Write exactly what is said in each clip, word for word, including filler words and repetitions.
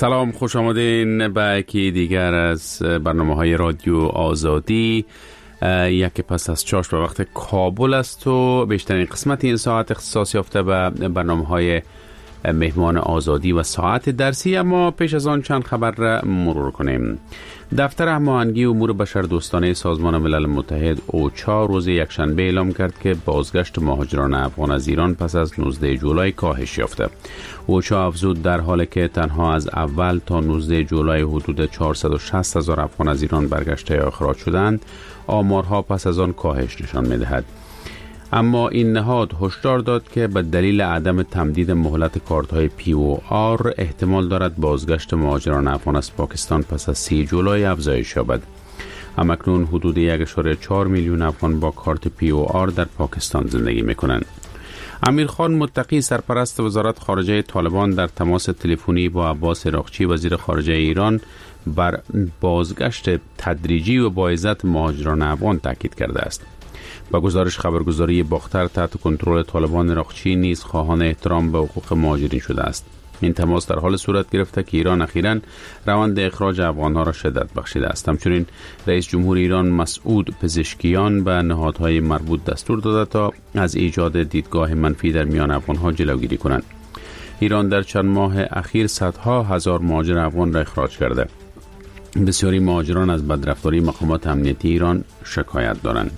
سلام، خوش آمدین به یکی دیگر از برنامه‌های رادیو آزادی. یکی پس از چاش به وقت کابل است و بیشترین قسمت این ساعت اختصاص یافته به برنامه‌های مهمان آزادی و ساعت درسی. اما پیش از آن چند خبر را مرور کنیم. دفتر هماهنگی امور بشردوستانه سازمان ملل متحد اوچا روز یکشنبه اعلام کرد که بازگشت مهاجران افغان از ایران پس از نوزده جولای کاهش یافته. اوچا افزود در حالی که تنها از اول تا نوزده جولای حدود چهارصد و شصت هزار افغان از ایران برگشته یا اخراج شدند، آمارها پس از آن کاهش نشان می‌دهد. اما این نهاد هشدار داد که به دلیل عدم تمدید مهلت کارت‌های پی او آر احتمال دارد بازگشت مهاجران افغان از پاکستان پس از سی جولای افزایش یابد. همکنون حدود یک و چهار میلیون افغان با کارت پی او آر در پاکستان زندگی می‌کنند. امیرخان متقی سرپرست وزارت خارجه طالبان در تماس تلفنی با عباس عراقچی وزیر خارجه ایران بر بازگشت تدریجی و با عزت مهاجران افغان تاکید کرده است. با گزارش خبرگزاری باختر تحت کنترل طالبان عراقچی نیز خواهان احترام به حقوق مهاجرین شده است. این تماس در حال صورت گرفته که ایران اخیراً روند اخراج افغان‌ها را شدت بخشیده است. همچنین رئیس جمهور ایران مسعود پزشکیان به نهادهای مربوط دستور داده تا از ایجاد دیدگاه منفی در میان افغان‌ها جلوگیری کنند. ایران در چند ماه اخیر صدها هزار مهاجر افغان را اخراج کرده. بسیاری مهاجران از بدرفتاری مقامات امنیتی ایران شکایت دارند.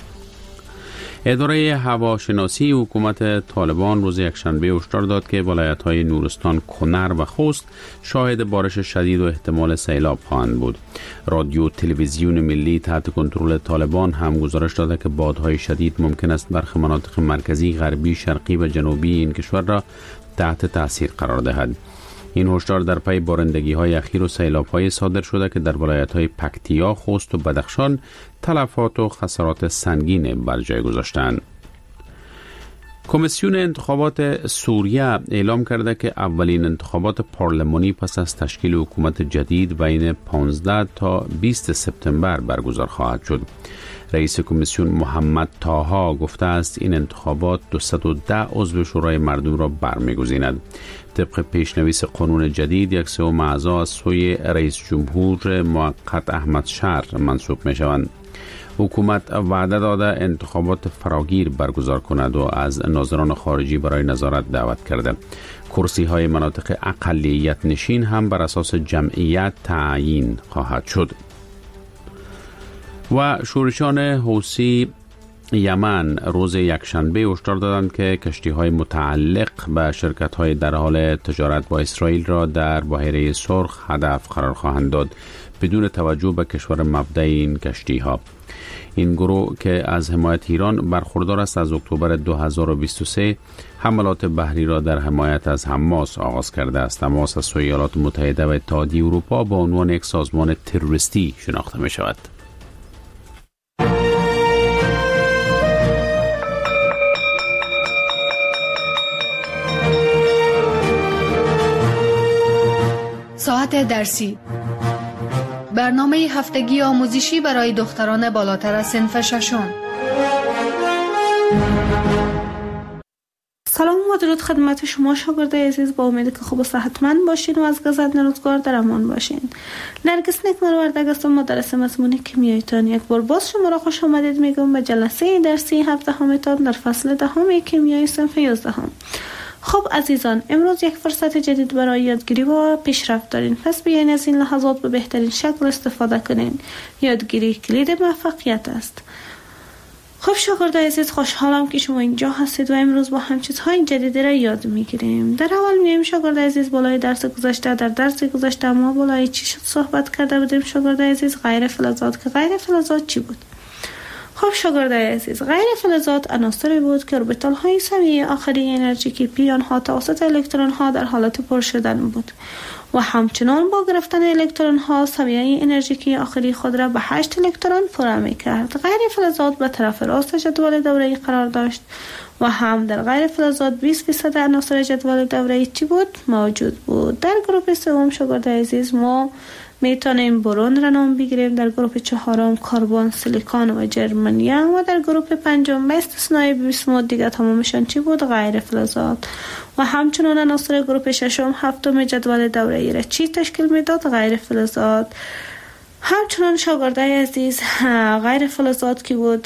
اداره هواشناسی حکومت طالبان روز یکشنبه هشدار داد که ولایت‌های نورستان، کنر و خوست شاهد بارش شدید و احتمال سیلاب خواهند بود. رادیو تلویزیون ملی تحت کنترل طالبان هم گزارش داده که بادهای شدید ممکن است برخی مناطق مرکزی، غربی، شرقی و جنوبی این کشور را تحت تاثیر قرار دهد. این هشدار در پی بارندگی‌های اخیر و سیلاب‌های صادر شده که در ولایت‌های پکتیا، خوست و بدخشان تلفات و خسارات سنگین بر جای گذاشتند. کمیسیون انتخابات سوریه اعلام کرده که اولین انتخابات پارلمانی پس از تشکیل حکومت جدید بین پانزده تا بیست سپتامبر برگزار خواهد شد. رئیس کمیسیون محمد طاها گفته است این انتخابات دویست و ده عضو شورای مردم را برمیگزیند. طبق پیشنویس قانون جدید، یک سوم اعضا از سوی رئیس جمهور موقت احمد شهر منصوب می شوند. حکومت وعده داده انتخابات فراگیر برگزار کند و از ناظران خارجی برای نظارت دعوت کرده. کرسی های مناطق اقلیت نشین هم بر اساس جمعیت تعیین خواهد شد. و شورشان حوثی یمن روز یکشنبه هشدار دادند که کشتی‌های متعلق به شرکت‌های در حال تجارت با اسرائیل را در بحیره سرخ هدف قرار خواهند داد بدون توجه به کشور مبدأ این کشتی‌ها. این گروه که از حمایت ایران برخوردار است از اکتبر دو هزار و بیست و سه حملات بحری را در حمایت از حماس آغاز کرده است. حماس از سوی ایالات متحده و اتحادیه اروپا با عنوان یک سازمان تروریستی شناخته می شود. ساعت درسی، برنامه هفتگی آموزشی برای دختران بالاتر از صنف ششم. سلام و درود خدمت شما شاگردای عزیز، با امید که خوب و صحتمند باشین و از گزند روزگار در امان باشین. نرگس نکمروردگ هستم، مدرس مضمون کیمیایتان. یک بار باز شما را خوش آمدید میگم به جلسه درسی هفدهمتان در فصل دهم کیمیای صنف یازدهم. خب عزیزان، امروز یک فرصت جدید برای یادگیری و پیشرفت دارین، پس بیاین از این لحظات به بهترین شکل استفاده کنین. یادگیری کلید موفقیت است. خب شاگردای عزیز، خوشحالم که شما اینجا هستید و امروز با هم چیزهای جدیدی را یاد میگیریم. در اول میایم شاگردای عزیز بالای درس گذشته در درس گذشته ما بالای چی شد صحبت کرده بودیم شاگردای عزیز؟ غیر فلزات. که غیر فلزات چی بود؟ خب شاگردای عزیز، غیر فلزات عناصری بود که اوربیتال های سویه آخری انرژیکی پی آنها توسط الکترون ها در حالت پر شدن بود و همچنان با گرفتن الکترون ها سویه انرژیکی آخری خود را به هشت الکترون پر می کرد. غیر فلزات به طرف راست جدول دوره‌ای قرار داشت و هم در غیر فلزات بیست درصد عناصر جدول دوره‌ای چی بود؟ موجود بود. در گروه سوم شاگردای عزیز ما میتونیم برون را نام بگیریم. در گروه چهارم کربن، سیلیکون و ژرمانیوم و در گروه پنجم به استثنای بیسموت دیگه تمامشان چی بود؟ غیر فلزات. و همچنان عناصر گروه ششم هفتم جدول دوره‌ای را چی تشکیل میداد؟ غیر فلزات. همچنان شاگردای عزیز غیر فلزات کی بود؟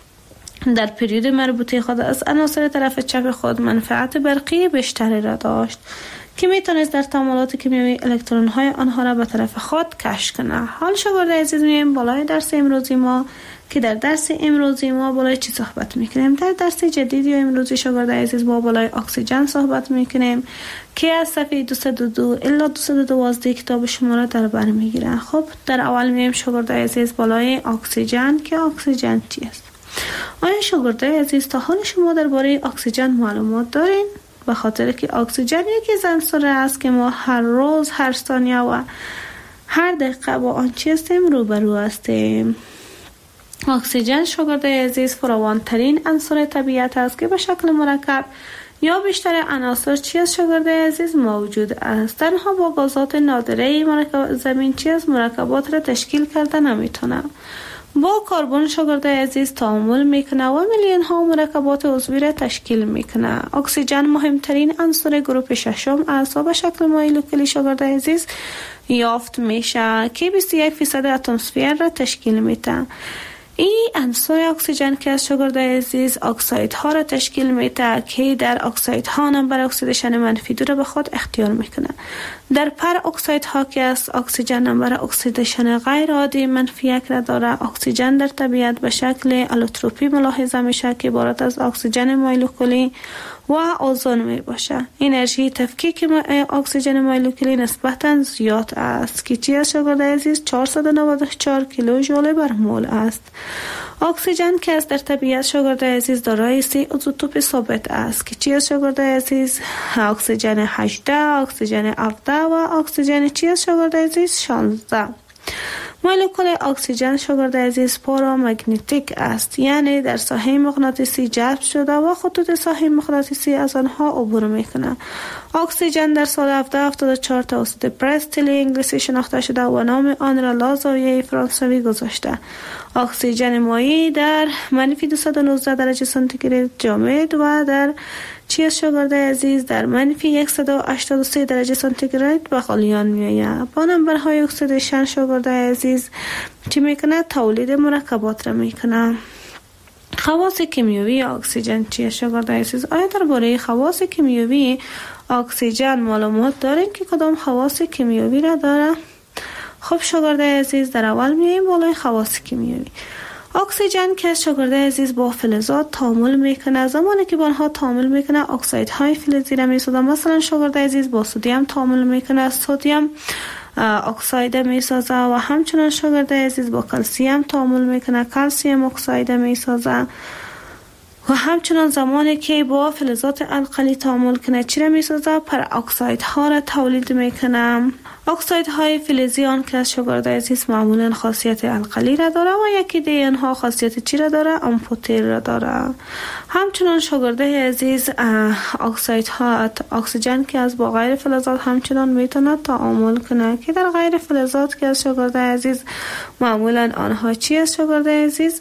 در پریود مربوطه خود از عناصر طرف چپ خود منفعت برقی بیشتری را داشت که میتونست در تعاملات کیمیایی الکترون های آنها را به طرف خود کش کنه. حال شاگردای عزیز میایم بالای درس امروزی ما که در درس امروزی ما بالای چی صحبت میکنیم؟ در درس جدید یا امروزی شاگردای عزیز ما بالای اکسیژن صحبت میکنیم که از صفحه دویست و دو الی دویست و دوازده کتاب شما را در بر میگیرن. خب در اول میایم شاگردای عزیز بالای اکسیژن که اکسیژن چی است؟ آیا شاگردای عزیز تا حال شما درباره اکسیژن معلومات دارین؟ به خاطر که اکسیژن یکی از عناصر است که ما هر روز، هر ثانیه و هر دقیقه با آن چی هستیم؟ روبرو هستیم. اکسیژن شاگردای عزیز فراوان‌ترین عنصر طبیعت است که به شکل مرکب یا بیشتر عناصر چی است شاگردای عزیز؟ موجود است. تنها با گازات نادره مرکب زمین چی است؟ مرکبات را تشکیل کرده نمیتونه. با کربن شاگردای عزیز تعامل میکنه و میلیون ها مرکبات عضوی را تشکیل میکنه. اکسیژن مهمترین عنصر گروه ششم است و به شکل مولکولی شاگردای عزیز یافت میشه که بیست و یک درصد اتمسفر را تشکیل میده. این عنصر اکسیژن که از شاگردای عزیز اکسایدها را تشکیل میده که در اکسایدها نمبر اکسیدیشن منفی دو را به خود اختیار میکنه. در پر اکسایدها که از اکسیژن نمبر اکسیدیشن غیر عادی منفی یک را داره. اکسیژن در طبیعت به شکل الوتروپی ملاحظه میشه که عبارت از اکسیژن مولکولی و اوزون می باشه. انرژی تفکیک اکسیژن مولکولی نسبتاً زیاد است که چی از شاگردای عزیز؟ چهارصد و نود و چهار کیلو ژول بر مول است. اکسیژن که از در طبیعت شاگردای عزیز دارای سه ایزوتوپ ثابت است که چی از شاگردای عزیز؟ اکسیژن هجده، اکسیژن هفده و اکسیژن چی از شاگردای عزیز؟ شانزده. مولکول اکسیژن شاگردای عزیز پارامگنتیک است، یعنی در ساحه مغناطیسی جذب شده و خطوط ساحه مغناطیسی از آنها عبور میکنه. اکسیژن در سال هفده هفتاد و چهار توسط پرستلی انگلیسی شناخته شده و نام آن را لازاویه فرانسوی گذاشته. اکسیژن مایع در منفی دویست و نوزده درجه سانتیگراد جامد و در چی از شاگردای عزیز در منفی صد و هشتاد و سه درجه سانتیگراد به غلیان میآید. با نمبرهای اکسیدیشن شاگردای عزیز چی میکنه؟ تولید مرکبات را میکنه. خواص کیمیایی اکسیژن چیه شاگردای عزیز؟ آیا درباره خواص کیمیایی اکسیژن معلومات دارین که کدام خواص کیمیایی را داره؟ خب شاگردای عزیز در اول میایم بالای خواص کیمیایی. اکسیژن که شاگردای عزیز با فلزات تعامل میکنه. زمانی که با آنها تعامل میکنه اکسایدهای فلزی را میسازه. مثلا شاگردای عزیز با سدیم تعامل میکنه، سدیم اکساید میسازه و همچنان شاگردای عزیز با کلسیم تعامل میکنه، کلسیم اکساید میسازه. و همچنان زمانی که با فلزات القلی تعامل کنه چی را میسازه؟ پر اکسایدها را تولید میکنه. اکسایدهای فلزی آن که از شاگردای عزیز معمولا خاصیت القلی را داره و یکی دیگه آنها خاصیت چی را داره؟ آمفوتر را داره. همچنان شاگردای عزیز اکسایدها اکسیژن که از با غیر فلزات همچنان میتونه تعامل کنه که در غیر فلزات که از شاگردای عزیز معمولا آنها چی از شاگردای عزیز؟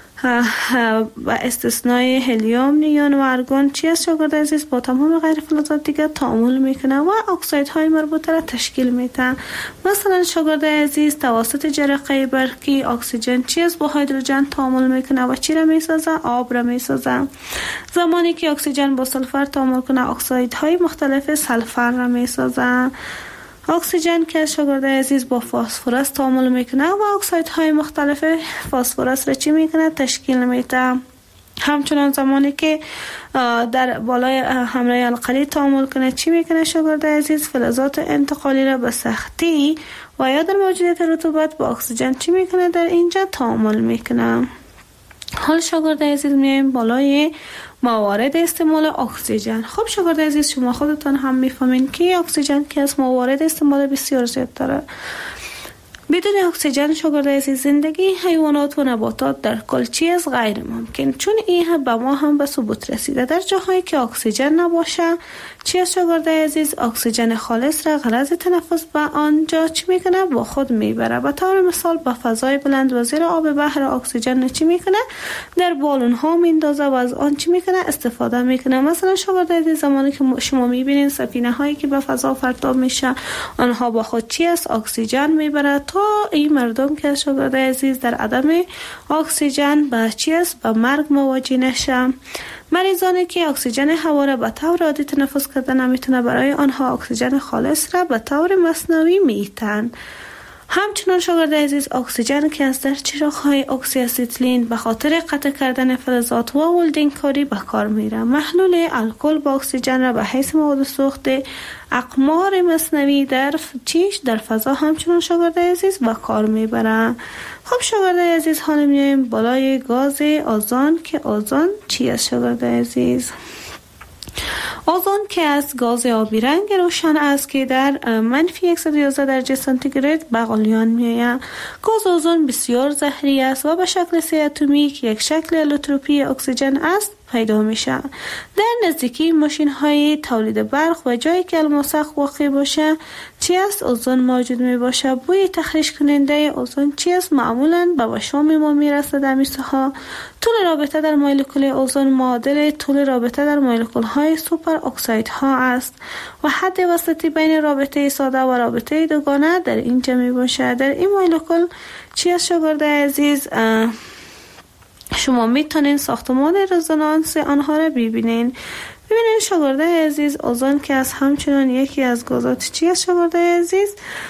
و استثنای هلیوم، نیون و ارگون چی از شاگردای عزیز با تمام غیر فلزات دیگه تعامل میکنه و اکسایدهای مربوطه را تشکیل میده. مثلا شاگردای عزیز توسط جرقه برقی اکسیژن چی از با هیدروژن تعامل میکنه و چی را میسازه؟ آب را میسازه. زمانی که اکسیژن با سلفر تعامل کنه اکسایدهای مختلف سلفر را میسازه. اکسیژن که شاگردای عزیز با فسفرس تعامل میکنه و اکسایدهای مختلف فسفرس را چی میکنه؟ تشکیل میده. همچنان زمانی که در بالای حمله القلی تعامل کنه چی میکنه شاگردای عزیز؟ فلزات انتقالی را به سختی و یا در موجودیت رطوبت با اکسیژن چی میکنه؟ در اینجا تعامل میکنه. حال شاگردای عزیز میایم بالای موارد استعمال اکسیژن. خب شاگردای عزیز شما خودتان هم میفهمین که اکسیژن که از موارد استعمال بسیار زیاد داره. بدون اکسیژن شاگرد عزیز زندگی حیوانات و نباتات در کل چیز غیر ممکن، چون این به ما هم به ثبوت رسیده. در جاهایی که اکسیژن نباشه چیز شاگرد عزیز اکسیژن خالص را غرض تنفس به آنجا چی میکنه با خود میبره. به طور مثال به فضای بلند و زیر آب بحر اکسیژن چی میکنه در بالون ها میندازه و از آن چی میکنه استفاده میکنه. مثلا شاگرد عزیز زمانی که شما میبینین سفینه هایی که به فضا پرتاب میشه آنها با خود چی است اکسیژن میبره تا این مردم که شاگرد عزیز در عدم اکسیژن به چی است به مرگ مواجه نشه. مریضانی که اکسیژن هوا را به طور عادی تنفس کردن نمیتونه برای آنها اکسیژن خالص را به طور مصنوعی میتن. همچنان شاگرد عزیز اکسیژن که از در چراغ‌های اکسی استیلین به خاطر قطع کردن فلزات و ولدینگ کاری به کار میره. محلول الکل با اکسیژن را به حیث مواد سوخت اقمار مصنوعی در چیش در فضا همچنان شاگرد عزیز به کار میبره. خب شاگرد عزیز حالا میایم بالای گاز اوزون که اوزون چی است شاگرد عزیز؟ اوزون که از گاز آبی رنگ روشن است که در منفی صد و یازده درجه سانتیگراد به غلیان میآید. گاز اوزون بسیار زهری است و به شکل سه اتمی که یک شکل الوتروپی اکسیژن است پیدا میشه. در نزدیکی ماشین های تولید برق و جایی که الماسخ واقع باشه چی است اوزون موجود می باشه. بوی تخریش کننده اوزون چی است معمولا به وشام ما میرسه. در میسه ها طول رابطه در مولکول اوزون معادل طول رابطه در مولکول های سوپر اکساید ها است و حد وسطی بین رابطه ساده و رابطه دوگانه در اینجا می باشه. در این مولکول چی است شاگرد عزیز؟ شما میتونین ساختمان رزونانس آنها را ببینین. ببینین شاگرد عزیز اوزون که از همچنان یکی از گازات چی است شاگرد عزیز؟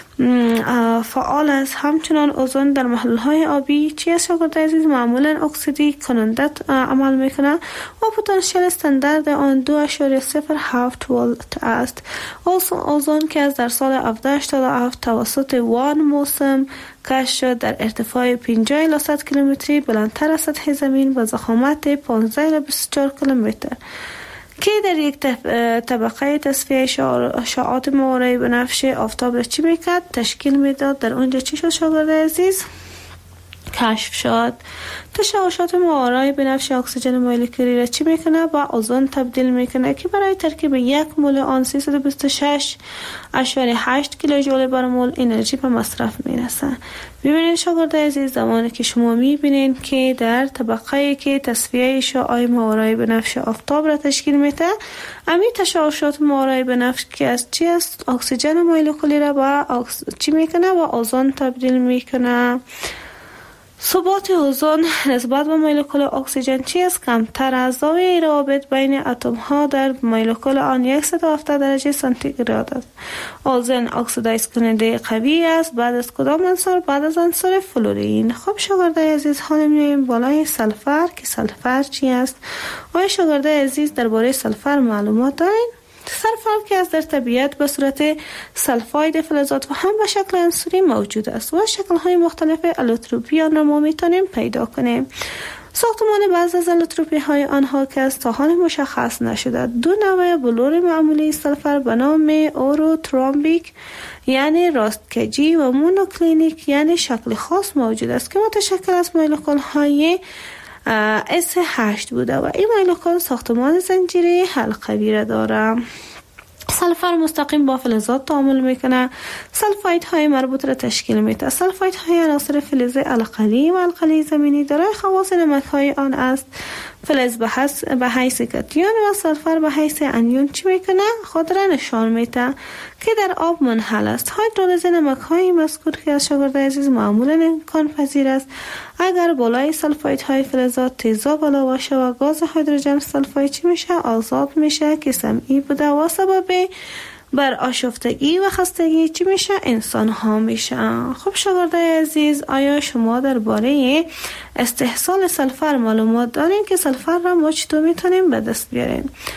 فعال است. همچنان اوزون در محلول های آبی چی است شاگرد عزیز؟ معمولا اکسیدی کننده عمل میکنه و پتانسیل استاندارد آن دو اشاره صفر هفت ولت است. اوزون که از در سال هفده هشتاد و هفت توسط وان موسم کشف شد در ارتفاع پنجاه الی صد کیلومتری بلندتر از سطح زمین و ضخامت پانزده الی بیست و چهار کیلومتر که در یک طبقه تصفیه شعاعات ماورای بنفش آفتاب را چی میکرد تشکیل میداد. در اونجا چی شد شاگرد عزیز؟ کشف شد. تشعشعات ماورای بنفش اکسیژن مولکولی را چی میکنه؟ با اوزون تبدیل میکنه که برای ترکیب یک مول آن سیصد و بیست و شش اشاره هشت کیلوجول بر مول انرژی به مصرف میرسه. ببینید شاگرد عزیز زمانی که شما میبینین که در طبقه که تصفیه شعاع ماورای بنفش آفتاب را تشکیل میده امی تشعشعات ماورای بنفش که از چی است؟ اکسیژن مولکولی را با اکس... چی میکنه؟ با اوزون تبدیل میکنه. ثبات اوزون نسبت به مولکول اکسیژن چی است؟ کمتر از زاویه روابط بین اتم ها در مولکول آن صد و هفتاد درجه سانتیگراد است. اوزون اکسیدایز کننده قوی است. بعد از کدام عنصر؟ بعد از عنصر فلورین. خب شاگرد عزیز حالا میایم بالای سلفر که سلفر چی است؟ آیا شاگرد عزیز درباره سلفر معلومات دارین؟ سلفر که از در طبیعت به صورت سلفاید فلزات و هم به شکل عنصری موجود است و شکل‌های مختلف الوتروپی آن را ما میتونیم پیدا کنیم. ساختمان بعض از الوتروپی های آنها که از تا حال مشخص نشده. دو نوع بلور معمولی سلفر به نام اوروترومبیک یعنی راستکجی و مونوکلینیک یعنی شکل خاص موجود است که متشکل از مولکول های اس هشت بوده و این مولکول ساختمان زنجیره حلقوی را داره. سلفر مستقیم با فلزات تعامل میکنه. سلفاید های مربوط را تشکیل میده. سلفاید های عناصر فلز القلی و القلی زمینی دارای خواص نمک های آن است. فلز به حیث به حیث کاتیون و سلفر به حیث انیون چی میکنه؟ خود را نشان میده که در آب منحل است. هیدرولیز نمک های مذکور که از شاگرد عزیز معمولا امکان پذیر است اگر بالای سلفاید های فلزات تیزاب بالا باشه و گاز هیدروژن سلفاید چی میشه؟ آزاد میشه که سمعی بوده و سبب بر آشفتگی و خستگی چی میشه؟ انسان ها میشه. خب شاگرد عزیز آیا شما درباره استحصال سلفر معلومات دارین که سلفر را ما چطور میتونیم به دست بیاریم؟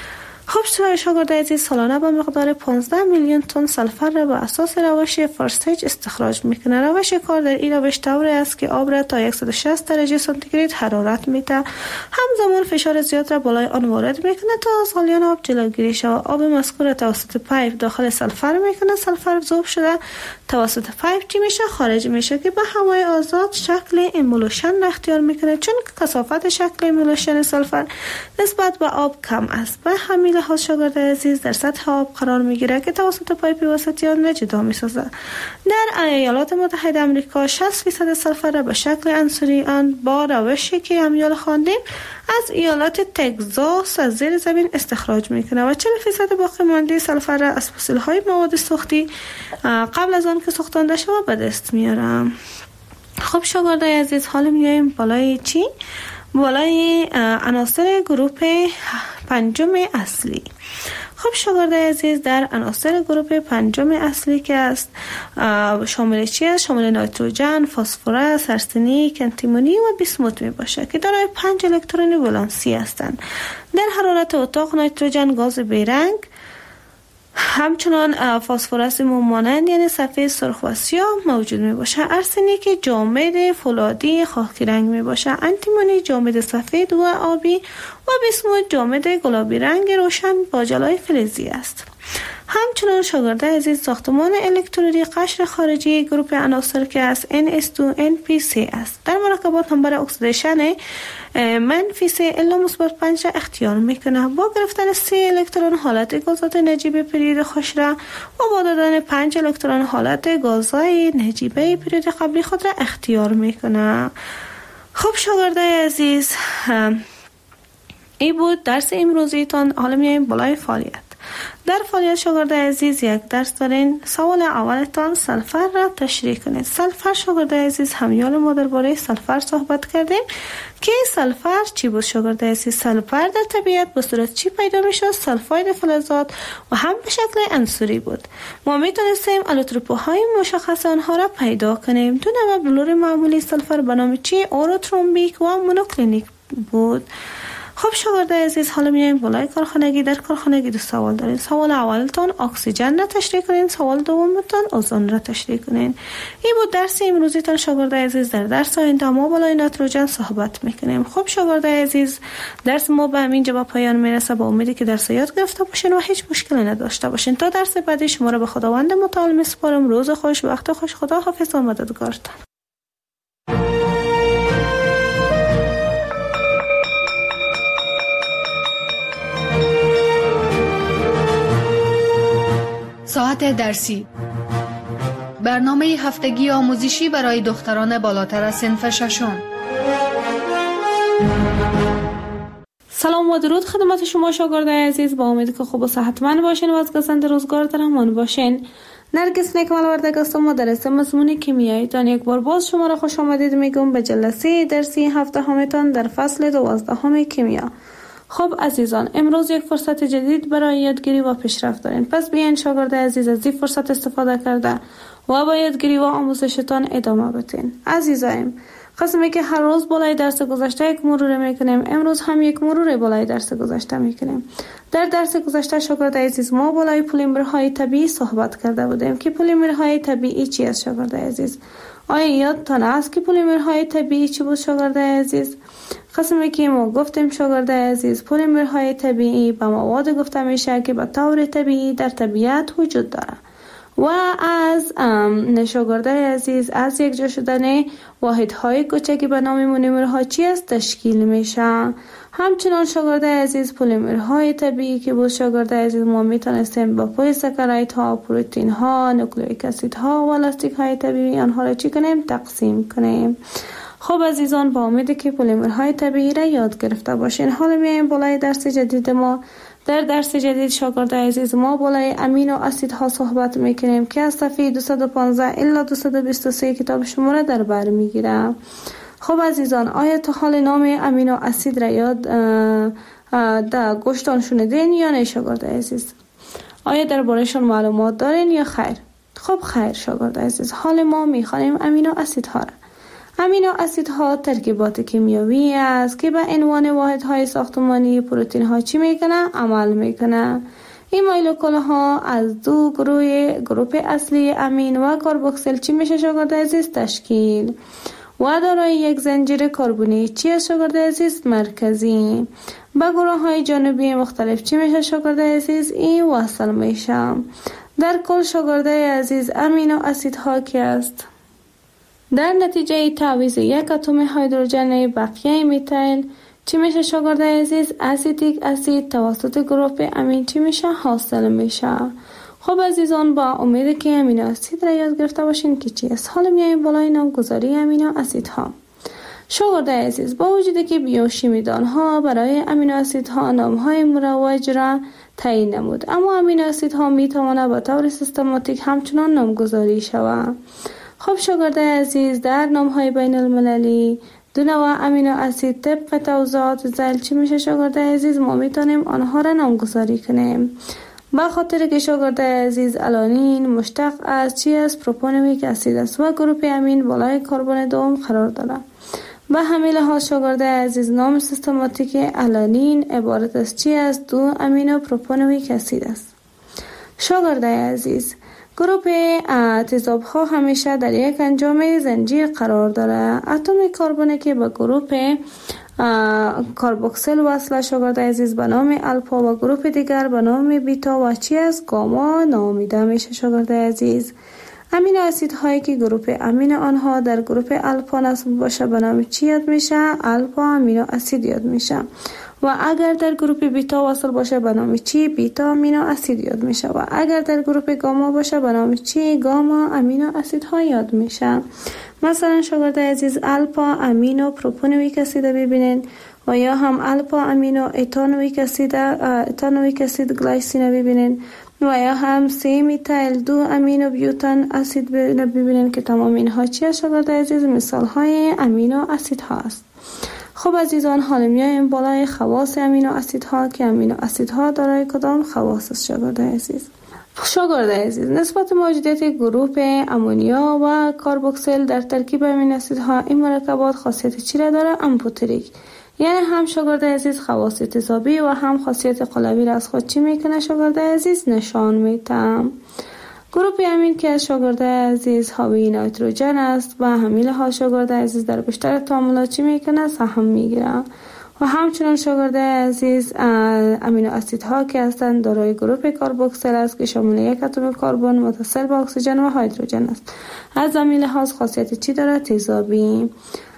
خب شاگرد عزیز سالانه با مقدار پانزده میلیون تن سلفر را به اساس روش فرستیج استخراج میکنه. روش کار در این روش طوری است که آب را تا صد و شصت درجه سانتیگراد حرارت میده، همزمان فشار زیاد را بالای آن وارد میکنه تا از غلیان آب جلوگیری شود. آب مذکور توسط پایپ داخل سلفر میکنه، سلفر ذوب شده توسط پایپ چی میشه خارج میشه که به هوای آزاد شکل ایمولوشن را اختیار میکنه. چون کثافت شکل ایمولوشن سلفر نسبت به آب کم است، به همین لحاظ شاگرد عزیز در سطح آب قرار میگیره که توسط پایپ وسطی آن را جدا میسازه. در ایالات متحده آمریکا شصت فیصد سلفر را به شکل عنصری آن با روشی که امیال خواندیم از ایالات تگزاس از زیر زمین استخراج میکنه و چهل فیصد باقی مانده سلفر را از فسیل‌های مواد سوختی قبل از آن که سوختانده شود به دست میارم. خب شاگرد عزیز حالا میایم بالای چی؟ بالای عناصر گروپ پنجم اصلی. خب شاگرد عزیز در عناصر گروپ پنجم اصلی که است شامل چی است؟ شامل نیتروژن، فسفر، آرسنیک، انتیمونی و بیسموت می باشه که دارای پنج الکترون ولانسی هستند. در حرارت اتاق نیتروژن گاز بیرنگ، همچنان فسفرس مانند یعنی سفید، سرخ و سیاه موجود می باشه. آرسنیک جامد فولادی خاکی رنگ می باشه. انتیمونی جامد سفید و آبی و بیسموت جامد گلابی رنگ روشن با جلای فلزی است. همچنان شاگرد عزیز ساختمان الکترودی قشر خارجی گروپ عناصر که است ان اس دو ان پی سه است. در مرکبات نمبر اکسیدیشن منفی سه الا مثبت پنج را اختیار میکنه. با گرفتن سه الکترون حالت گازات نجیبه پرید خوش را و با دادن پنج الکترون حالت گازهای نجیبه پرید قبلی خود را اختیار میکنه. خب شاگرد عزیز این بود درس امروزیتان. حالا میایم بالای فعالیت. در فعالیت شاگرد عزیز یک درس دارین. سوال اولتان سلفر را تشریح کنید. سلفر شاگرد عزیز همیال ما درباره سلفر صحبت کردیم که سلفر چی بود شاگرد عزیز؟ سلفر در طبیعت به صورت چی پیدا میشد؟ سلفاید فلزات و هم به شکل عنصری بود. ما میتونستیم الوتروپوهای مشخص آنها را پیدا کنیم. دو نوع بلور معمولی سلفر به نام چی؟ اوروترومبیک و مونوکلینیک بود. خب شاگرد عزیز حالا میایم بالای کارخانگی. در کارخانگی دو سوال دارین. سوال اولتون اکسیژن را تشریح کنین، سوال دومتون اوزون را تشریح کنین. این بود درس امروزیتون شاگرد عزیز. در درس آینده ما بالای نیتروژن صحبت میکنیم. خب شاگرد عزیز درس ما به همین جا به پایان میرسه. با امیدی که درس یاد گرفته باشین و هیچ مشکلی نداشته باشین. تا درس بعدی شما را به خداوند متعال میسپارم. روز خوش، وقت خوش. خدا حافظ و مددگارتان. ساعت درسی، برنامه هفتگی آموزشی برای دختران بالاتر از صنف ششم. سلام و درود خدمت شما شاگرد عزیز. با امید که خوب و صحتمند باشین و از گزند روزگار در امان باشین. نرگس نکمل وردگ هستم، مدرس مضمون کیمیایی تان. یک بار باز شما را خوش آمدید میگم به جلسه درسی هفته همتان در فصل دوازدهم کیمیا. خب عزیزان، امروز یک فرصت جدید برای یادگیری و پیشرفت دارین. پس بیاین شاگرد عزیز از این فرصت استفاده کرده و با یادگیری و آموزشتان ادامه بدین. عزیزایم، قسمی که هر روز بالای درس گذشته یک مرور میکنیم، امروز هم یک مرور بالای درس گذشته میکنیم. در درس گذشته شاگرد عزیز ما بالای پلیمرهای طبیعی صحبت کرده بودیم که پلیمرهای طبیعی چی است شاگرد عزیز؟ آیا یادتان است که پلیمرهای طبیعی چی بود شاگرد عزیز؟ قسمی که ما گفتیم شاگرد عزیز پلیمرهای طبیعی به مواد گفته میشه که به طور طبیعی در طبیعت وجود داره و از شاگرد عزیز از یک جا شدن واحدهای کوچکی به نام مونومرها چی است تشکیل میشه. همچنان شاگرد عزیز پلیمرهای طبیعی که بود شاگرد عزیز ما میتونستیم با پلیساکارید ها، پروتئین ها، نوکلئیک اسید ها و لاستیک های طبیعی آنها را چی کنیم؟ تقسیم کنیم. خب عزیزان، با امیدی که پلیمرهای طبیعی را یاد گرفته باشین. حالا میایم بالای درس جدید ما. در درس جدید شاگرد عزیز ما بالای امینو اسیدها صحبت میکنیم که از صفحه دویست و پانزده الی دویست و بیست و سه کتاب شما را در بر میگیره. خب عزیزان، آیا تا حال نام امینو اسید را یاد در گوشتان شنیدین یا نه شاگرد عزیز؟ آیا درباره‌شان معلومات دارین یا خیر؟ خب خیر شاگرد عزیز، حال ما میخوانیم امینو اسیدها را. امینو اسیدها ترکیبات کیمیایی است که به عنوان واحدهای ساختمانی پروتئین ها چی میکنه؟ عمل میکنه. این مولکول ها از دو گروه گروه اصلی امین و کربوکسیل چی میشه شاگرد عزیز؟ تشکیل و دارای یک زنجیر کربنی چی است شاگرد عزیز؟ مرکزی. با گروه های جانبی مختلف چی میشه شاگرد عزیز؟ این وصل میشه. در کل شاگرد عزیز امینو اسیدها کی است؟ در نتیجه تعویض یک اتم هیدروژن بقیه میتیل چی میشه شاگرد عزیز؟ اسیتیک اسید توسط گروه امین چی میشه؟ حاصل میشه. خب عزیزان، با امید که امینو اسید را یاد گرفته باشین که چی است. حالا میایم بالای نامگذاری امینو اسیدها. شاگرد عزیز، با وجودی که بیوشیمی دانها برای امینو اسیدها نامهای مروج را تعیین نمود، اما امینو اسیدها میتواند به طور سیستماتیک همچنان نامگذاری شود. خب شاگرد عزیز، در نامهای بین المللی دو نوع امینو اسید طبق توضیحات ذیل چی میشه شاگرد عزیز؟ ما میتونیم آنها را نامگذاری کنیم. با خاطر که شاگرد عزیز آلانین مشتق از چی است؟ پروپانویک اسید است و گروه امین بالای کربن دوم قرار دارد. به همین لحاظ شاگرد عزیز، نام سیستماتیک آلانین عبارت از چی است؟ دو امینو پروپانویک اسید است. شاگرد عزیز، گروه تیزاب ها همیشه در یک انجام زنجیر قرار داره. اتم کربن که به گروه کربوکسیل وصل شاگرد عزیز به نام الفا و گروه دیگر به نام بیتا و چی است؟ گاما نامیده میشه شاگرد عزیز. امینو اسیدهایی که گروه امین آنها در گروه الفا نصب باشه به نام چی یاد میشه؟ الفا امینو اسید یاد میشه. و اگر در گروه بیتا وصل باشه به نام چی؟ بیتا امینو اسید یاد میشه. و اگر در گروه گاما باشه به نام چی؟ گاما امینو اسیدها یاد میشه. مثلا شاگرد عزیز، الفا امینو پروپانویک اسید ببینین و یا هم الفا امینو ایتانویک اسید ایتانویک اسید گلایسین ببینین و یا هم سه میتایل دو امینو بیوتان اسید ببینین که تمام اینها چی است شاگرد عزیز؟ مثال های امینو اسید ها است. خب عزیزان، حالا میایم بالای خواص امینو اسیدها که امینو اسیدها دارای کدام خواص است شاگرد عزیز. شاگرد عزیز، نسبت موجودیت گروه امونیا و کربوکسیل در ترکیب امینو اسیدها این مرکبات خاصیت چی را داره؟ امفوتریک. یعنی هم شاگرد عزیز خواص تیزابی و هم خاصیت قلوی را از خود چی میکنه شاگرد عزیز؟ نشان میده. گروه امین که شاگرد عزیز حاوی نیتروژن است و همین لحاظ شاگرد عزیز در بیشتر تعاملات چی میکنه؟ سهم میگیره. و همچنان شاگرد عزیز امینو اسیدها که هستند دارای گروه کربوکسیل است که شامل یک اتم کربن متصل به اکسیژن و هیدروژن است. از همین لحاظ خاصیت چی داره؟ تیزابی.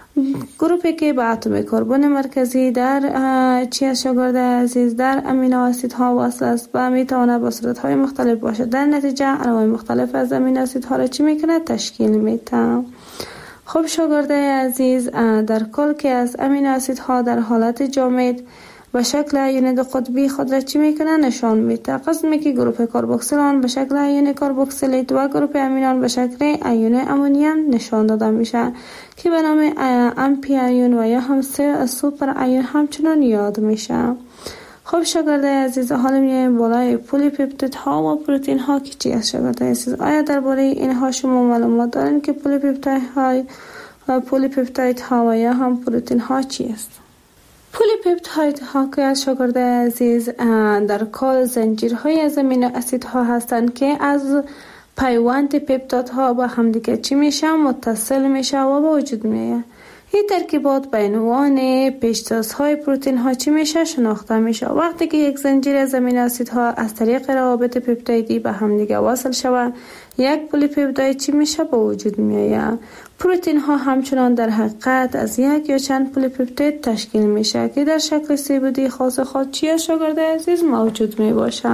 گروهی که به اتم کربن مرکزی در چی است شاگرد عزیز؟ در امینو اسیدها وصل است و میتواند با صورت‌های مختلف باشد. در نتیجه انواع مختلف از امینو اسیدها را چی میکنه؟ تشکیل میده. خب شاگرد عزیز، در کل که از امینو اسیدها در حالت جامد به شکل ایون دو قطبی خود را چی میکنه؟ نشان میده. قسمی که گروه کربوکسیل به شکل ایون کربوکسیلیت و گروه امینان به شکل ایون امونیم نشان داده میشه که به نام امپی ایون و یا هم سوپر ایون همچنان یاد میشه. خب شاگرد عزیز، حالا میایم بالای پولی پپتید ها و پروتئین ها که چی است شاگرد عزیز؟ آیا درباره اینها شما معلومات دارین که پولی پپتید ها و پولی پپتید ها و یا هم پروتئین ها چی است؟ پولی پپتید ها که از شاگرد عزیز در کل زنجیرهای از امینو اسیدها هستند که از پیوند پپتید ها با همدیگه چی میشه؟ متصل میشه و به وجود میاد. این ترکیبات به عنوان پیشتازهای پروتئین ها چی میشه؟ شناخته میشه. وقتی که یک زنجیر از امینو اسیدها از طریق روابط پپتیدی به هم دیگه وصل شود، یک پلی پپتید چی میشه؟ به وجود میآید. پروتئین ها همچنان در حقیقت از یک یا چند پلی پپتید تشکیل میشه که در شکل سی بودی خاص خود چی شاگرد عزیز موجود می باشه.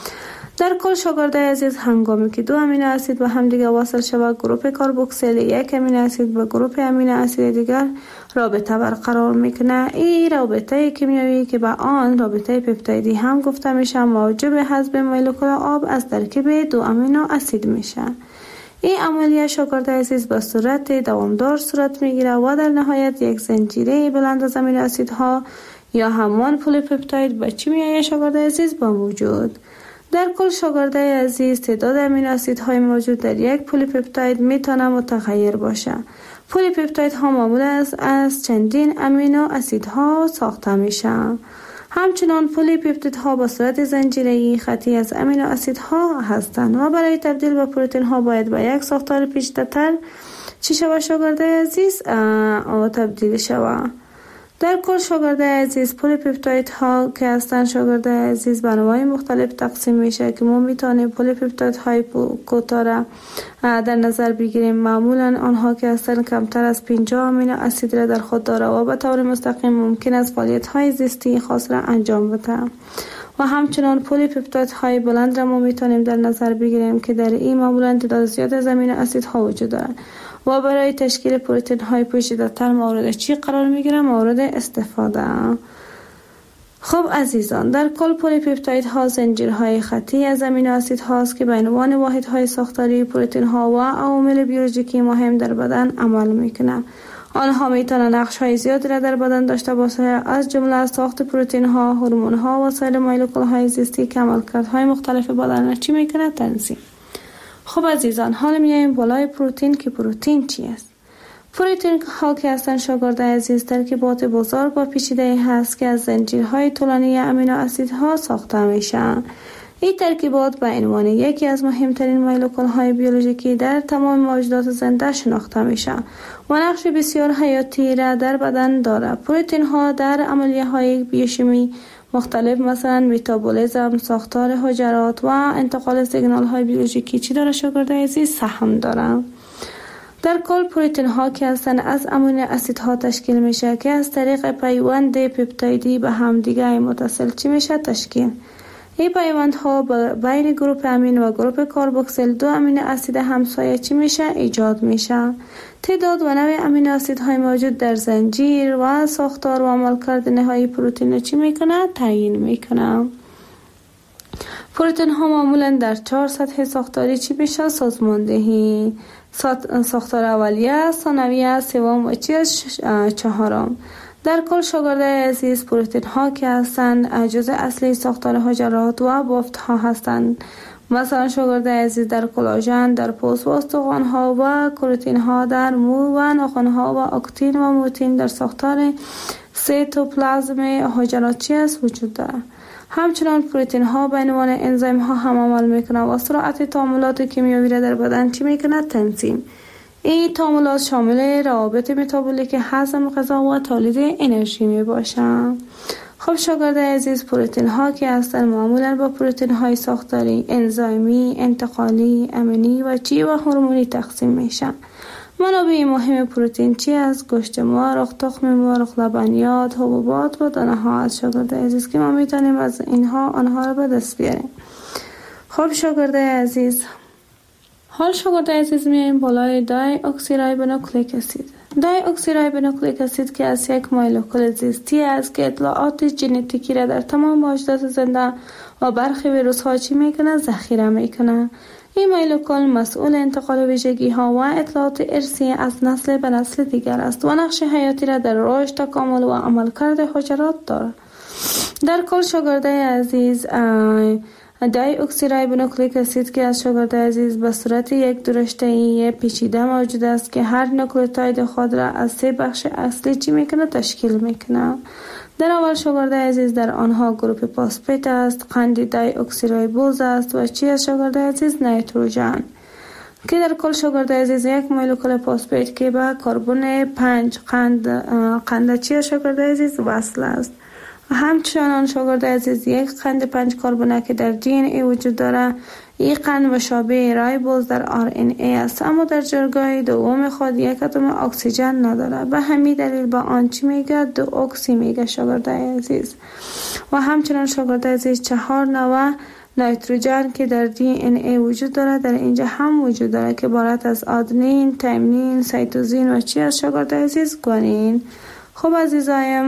در کل شاگرد عزیز، هنگامی که دو امینو اسید به هم دیگه وصل شود، گروه کربوکسیل یک امینو اسید با گروه امینو اسید دیگر رابطه برقرار میکنه. این رابطه کیمیایی که به آن رابطه پپتیدی هم گفته میشه موجب حذف مولکول آب از ترکیب دو امینو اسید میشه. این عملیه شاگرد عزیز به صورت دوامدار صورت میگیره و در نهایت یک زنجیره بلند از امینو اسیدها یا همان پلی پپتید به چی میایه شاگرد عزیز؟ با وجود. در کل شاگرده عزیز تعداد امینو اسیدهای موجود در یک پلی پپتاید میتونه متغیر باشه. پلی پپتاید ها معمولا از, از چندین امینو اسیدها ساخته میشه. همچنان پلی پپتاید ها به صورت زنجیره‌ای خطی از امینو اسیدها هستند و برای تبدیل به پروتئین ها باید به یک ساختار پیچیده‌تر چی شود شاگرده عزیز آ تبدیل شود. در کل شاگرده عزیز پلی پپتاید ها که هستند شاگرده عزیز به انواع مختلف تقسیم میشه که ما میتونیم پلی پپتاید های کوتاه را در نظر بگیریم. معمولا آنها که هستند کمتر از پنجاه امینو اسید را در خود داره و به طور مستقیم ممکن است فعالیت های زیستی خاص را انجام بده. و همچنان پلی پپتاید های بلند را ما میتونیم در نظر بگیریم که در این معمولا تعداد زیاد از امینو اسید ها وجود دارند و برای تشکیل پروتئین های پیچیده‌تر مورد چی قرار میگیره؟ مورد استفاده. خب عزیزان، در کل پلی پپتاید ها زنجیرهای خطی از امینو اسید هاست که به عنوان واحد های ساختاری پروتئین ها و عوامل بیولوژیکی مهم در بدن عمل میکنه. آنها میتونن نقش های زیادی را در بدن داشته باشه، از جمله از ساخت پروتئین ها، هورمون ها و سایر مولکول های زیستی که عملکردهای مختلف بدن را چی میکنه؟ تنظیم. خب عزیزان، حالا میایم بالای پروتئین که پروتئین چی است؟ پروتئین ها که هستند شاگرد عزیز ترکیبات بزرگ و پیچیده هست که از زنجیرهای طولانی امینو اسیدها ساخته میشن. این ترکیبات به عنوان یکی از مهمترین مولکول های بیولوژیکی در تمام موجودات زنده شناخته میشن و نقش بسیار حیاتی را در بدن داره. پروتئین ها در عملیه های بیوشیمی مختلف مثلا متابولیسم، ساختار حجرات و انتقال سیگنال های بیولوژیکی چی داره شاگرد عزیز؟ سهم دارن. در کل پروتئین ها که هستن از امینو اسیدها تشکیل میشه که از طریق پیوند پپتایدی به هم دیگه متصل چی میشه؟ تشکیل. این پیوند ها بین گروپ امین و گروپ کاربوکسیل دو امینو اسید همسایه چی میشه؟ ایجاد میشه. تعداد و نوع امینو اسیدهای موجود در زنجیر و ساختار و عملکرد نهایی پروتئین چی میکنه؟ تعیین میکنه. پروتئین ها معمولا در چهار سطح ساختاری چی میشه؟ سازماندهی. ساختار اولیه، ثانویه، سوم و چی چهارم. در کل شاگرده عزیز پروتئین ها که هستند جزء اصلی ساختار حجرات و بافت ها هستند. مثلا شاگرده عزیز در کلاژن در پوست و استخوان ها و کروتین ها در مو و ناخن ها و اکتین و موتین در ساختار سیتوپلازم حجرات چی است وجود دارد. همچنان پروتئین ها به عنوان انزیم ها هم عمل میکنند و سرعت تعاملات کیمیایی را در بدن چی میکند؟ تنظیم. این تعاملات شامل روابط متابولیک، هضم غذا و تولید انرژی می باشند. خب شاگرد عزیز پروتئین ها که هستند معمولا با پروتئین های ساختاری، انزیمی، انتقالی، امینی و چی و هورمونی تقسیم میشن. منابع مهم پروتئین چی از گوشت مرغ، تخم مرغ، لبنیات، حبوبات و دانه ها از شاگرد عزیز که ما میتونیم از اینها آنها را به دست بیاریم. خب شاگرد عزیز، حال شاگرد عزیز میایم بالای دای اکسیرایبونوکلیک اسید. دای اکسیرایبونوکلیک اسید که از یک مولکول زیستی است که اطلاعات ژنتیکی را در تمام موجودات زنده و برخی ویروس ها چی میکنه؟ ذخیره میکنه. این مولکول مسئول انتقال ویژگی ها و اطلاعات ارثی از نسل به نسل دیگر است و نقش حیاتی را در رشد، تکامل و عملکرد حجرات دارد. در کل شاگرده عزیز دای اکسیرایبونوکلیک اسید که از شاگرد عزیز به صورت یک درشته‌ای پیچیده موجود است که هر نوکلئوتاید خود را از سه بخش اصلی چی میکنه؟ تشکیل میکنه. در اول شاگرد عزیز در آنها گروپ فسفات است، قند دای اکسیرایبوز است و چی از شاگرد عزیز؟ نیتروژن که در کل شاگرد عزیز یک مولکول فسفات که به کربن پنج قند قند چی از شاگرد عزیز وصل است. همچنان شاگرد عزیز یک قند پنج کربونه که در دی ان ای وجود داره. این قند مشابه رایبوز در آر ان ای است اما در جایگاه دوم خود یک اتم اکسیژن نداره. به همین دلیل با آن چی میگه؟ دو اکسی میگه شاگرد عزیز. و همچنان شاگرد عزیز چهار نوع نیتروژن که در دی ان ای وجود داره در اینجا هم وجود داره که عبارت از آدنین، تیمین، سایتوزین و چی از شاگرد عزیز؟ گوانین. خب عزیزایم،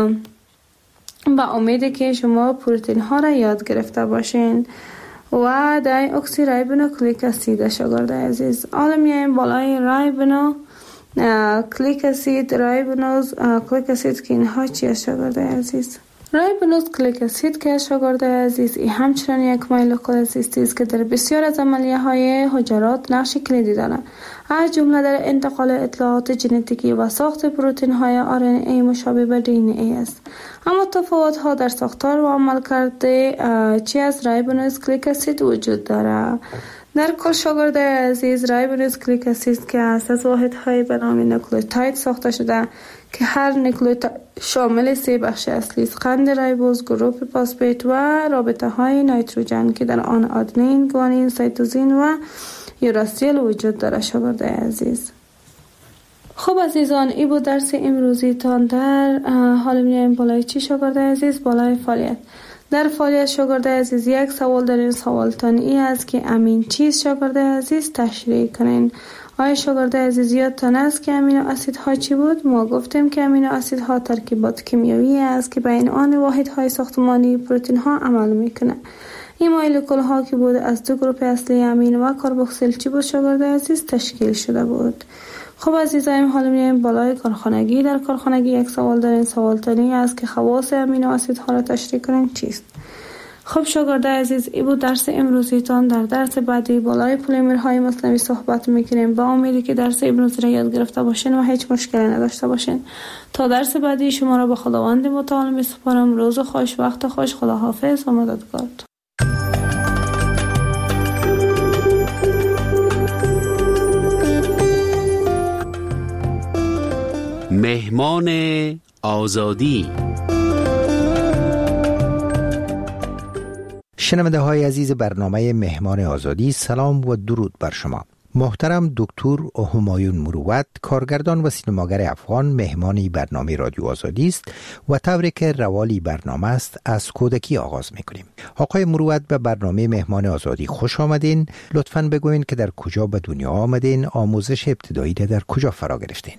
با امید که شما پروتئین ها را یاد گرفته باشین و دای اکسیرایبونوکلیک اسید شاگرد عزیز. حالا میایم بالای رایبونو کلیک اسید، رایبونوز کلیک اسید که اینها چیه شاگرد عزیز؟ رایبونوز کلیک اسید که شاگرد عزیز ای همچنان یک مولکول زیستی است که در بسیار از عملیه های حجرات نقش کلیدی دارد، از جمله در انتقال اطلاعات ژنتیکی و ساخت پروتئین های آر ان ای مشابه به دی ان ای است. اما تفاوت ها در ساختار و عملکرد چی از رایبونوز کلیک اسید وجود دارد. در کل شاگرد عزیز رایبونوز کلیک اسید که از واحدهای به نام نوکلئوتاید ساخته شده که هر نوکلئوتاید شامل سه بخش اصلی است: قند رایبوز، گروپ فاسفیت و رابطه های نیتروژن که در آن آدنین، گوانین، سایتوزین و یوراسیل وجود دارد. شاگرد عزیز، خب عزیزان، ای بود درس امروزی تان. در حال میایم بالای چی شاگرد عزیز؟ بالای فعالیت. در فعالیت شاگرد عزیز یک سوال در این سوال تان ای است که امین چیست شاگرد عزیز؟ تشریح کنین. آیا شاگرد عزیز یادتان است که امینو اسیدها چی بود؟ ما گفتیم که امینو اسیدها ترکیبات کیمیایی است که بین آن واحدهای ساختمانی پروتئین ها عمل میکنه. این مولکول ها که بود از دو گروه اصلی امین و کربوکسیل چی بود شاگرد عزیز؟ تشکیل شده بود. خب عزیزایم، حالا میایم بالای کارخانگی. در کارخانگی یک سوال در این سوال تانی است که خواص امینو اسیدها را تشریح کنین چیست؟ خب شاگرد عزیز، ای بود درس امروزیتان. در درس بعدی بالای پلیمرهای مصنوعی صحبت میکنیم. با امیدی که درس امروز را یاد گرفته باشین و هیچ مشکلی نداشته باشین. تا درس بعدی شما را به خداوند متعال میسپارم. روز خوش، وقت خوش، خداحافظ و مددگار. مهمان آزادی. شنونده های عزیز برنامه مهمان آزادی، سلام و درود بر شما. محترم دکتر همایون مروت، کارگردان و سینماگر افغان، مهمانی برنامه رادیو آزادی است و طوری که روالی برنامه است از کودکی آغاز میکنیم. آقای مروت، به برنامه مهمان آزادی خوش آمدین. لطفاً بگوین که در کجا به دنیا آمدین، آموزش ابتدایی در کجا فرا گرفتین؟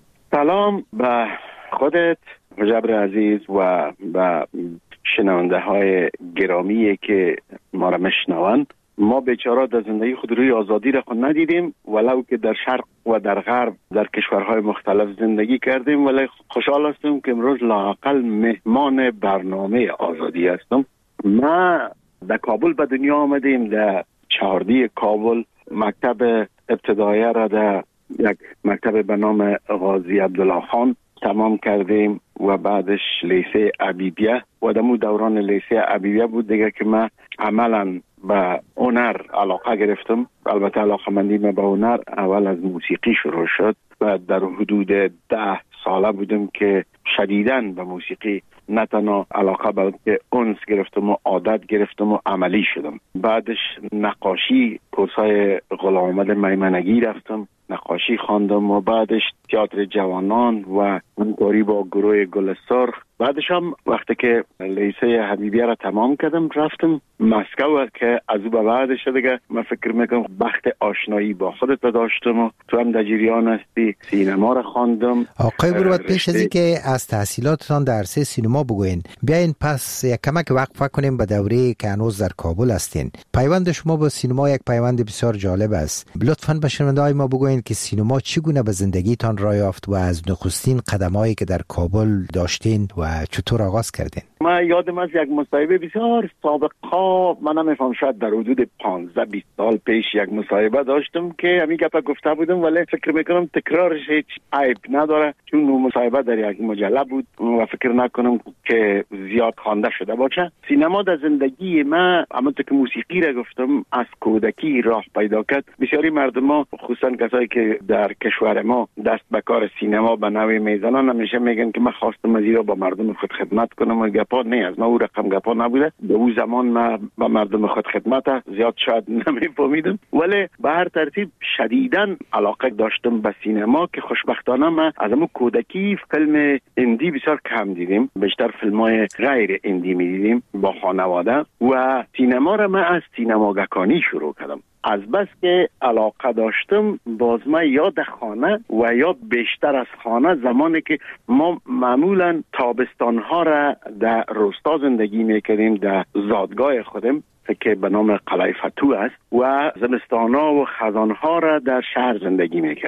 سلام به خودت مجبر عزیز و به شنونده های گرامی که ما را میشنوند. ما بیچاره در زندگی خود روی آزادی را خود ندیدیم، ولو که در شرق و در غرب در کشورهای مختلف زندگی کردیم، ولی خوشحال هستم که امروز لااقل مهمان برنامه آزادی هستم. ما در کابل به دنیا آمدیم، در چهاردی کابل مکتب ابتدایی را در یک مکتب به نام غازی عبدالله خان تمام کردیم و بعدش لیسه عبیبیه و دمو دوران لیسه عبیبیه بود دیگه که من عملا به هنر علاقه گرفتم. البته علاقه مندی من به هنر اول از موسیقی شروع شد و در حدود ده ساله بودم که شدیداً به موسیقی نه تنها علاقه بلکه انس گرفتم و عادت گرفتم و عملی شدم. بعدش نقاشی، کورسای غلام محمد میمنگی رفتم، نقاشی خواندم و بعدش تئاتر جوانان و همکاری با گروه گل سرخ. بعدش هم وقتی که لیسه حبیبیه را تمام کردم رفتم مسکو که از او به بعدش دیگه من فکر میکنم بخت آشنایی با خودت داشتم و تو هم در جریان هستی. سینما را خواندم. آقای مروت، پیش از اینکه از تحصیلاتتان در عرصه سینما بگوین، بیاین پس یک کمک وقفه کنیم به دوره که هنوز در کابل هستین. پیوند شما با سینما یک پیوند بسیار جالب است. لطفاً به شنونده‌های ما بگوین که سینما چگونه به زندگیتان راه یافت و از نخستین قدمایی که در کابل داشتین و چطور آغاز کردین؟ من یادم از یک مصاحبه بسیار سابق ها، من نمیفهم شاید در حدود پانزده بیست سال پیش یک مصاحبه داشتم که همین گپا گفته بودم، ولی فکر میکنم تکرارش هیچ عیب نداره چون اون مصاحبه در یک مجله بود و فکر نکنم که زیاد خوانده شده باشه. سینما در زندگی من، همونطور که موسیقی را گفتم، از کودکی راه پیدا کرد. بسیاری مردم ها، خصوصا کسایی که در کشور ما دست به کار سینما به نوع میزنن، همیشه میگن که من خواستم از ایرا با مردم خود خدمت کنم و گپا نه از ما او رقم گپا نبوده. به اون زمان من با مردم خود خدمت زیاد شاید نمیفهمیدم، ولی به هر ترتیب شدیداً علاقه داشتم به سینما که خوشبختانه من از همون کودکی فیلم اندی بسیار کم دیدیم، بیشتر فیلم‌های غیر اندی می‌دیدیم با خانواده و سینما را من از سینماگکانی شروع کردم. از بس که علاقه داشتم، باز من یا در خانه و یا بیشتر از خانه، زمانی که ما معمولا تابستانها را در روستا زندگی میکردیم، در زادگاه خودم که به نام قلعه فتو است، و زمستانها و خزانها را در شهر زندگی میکردیم.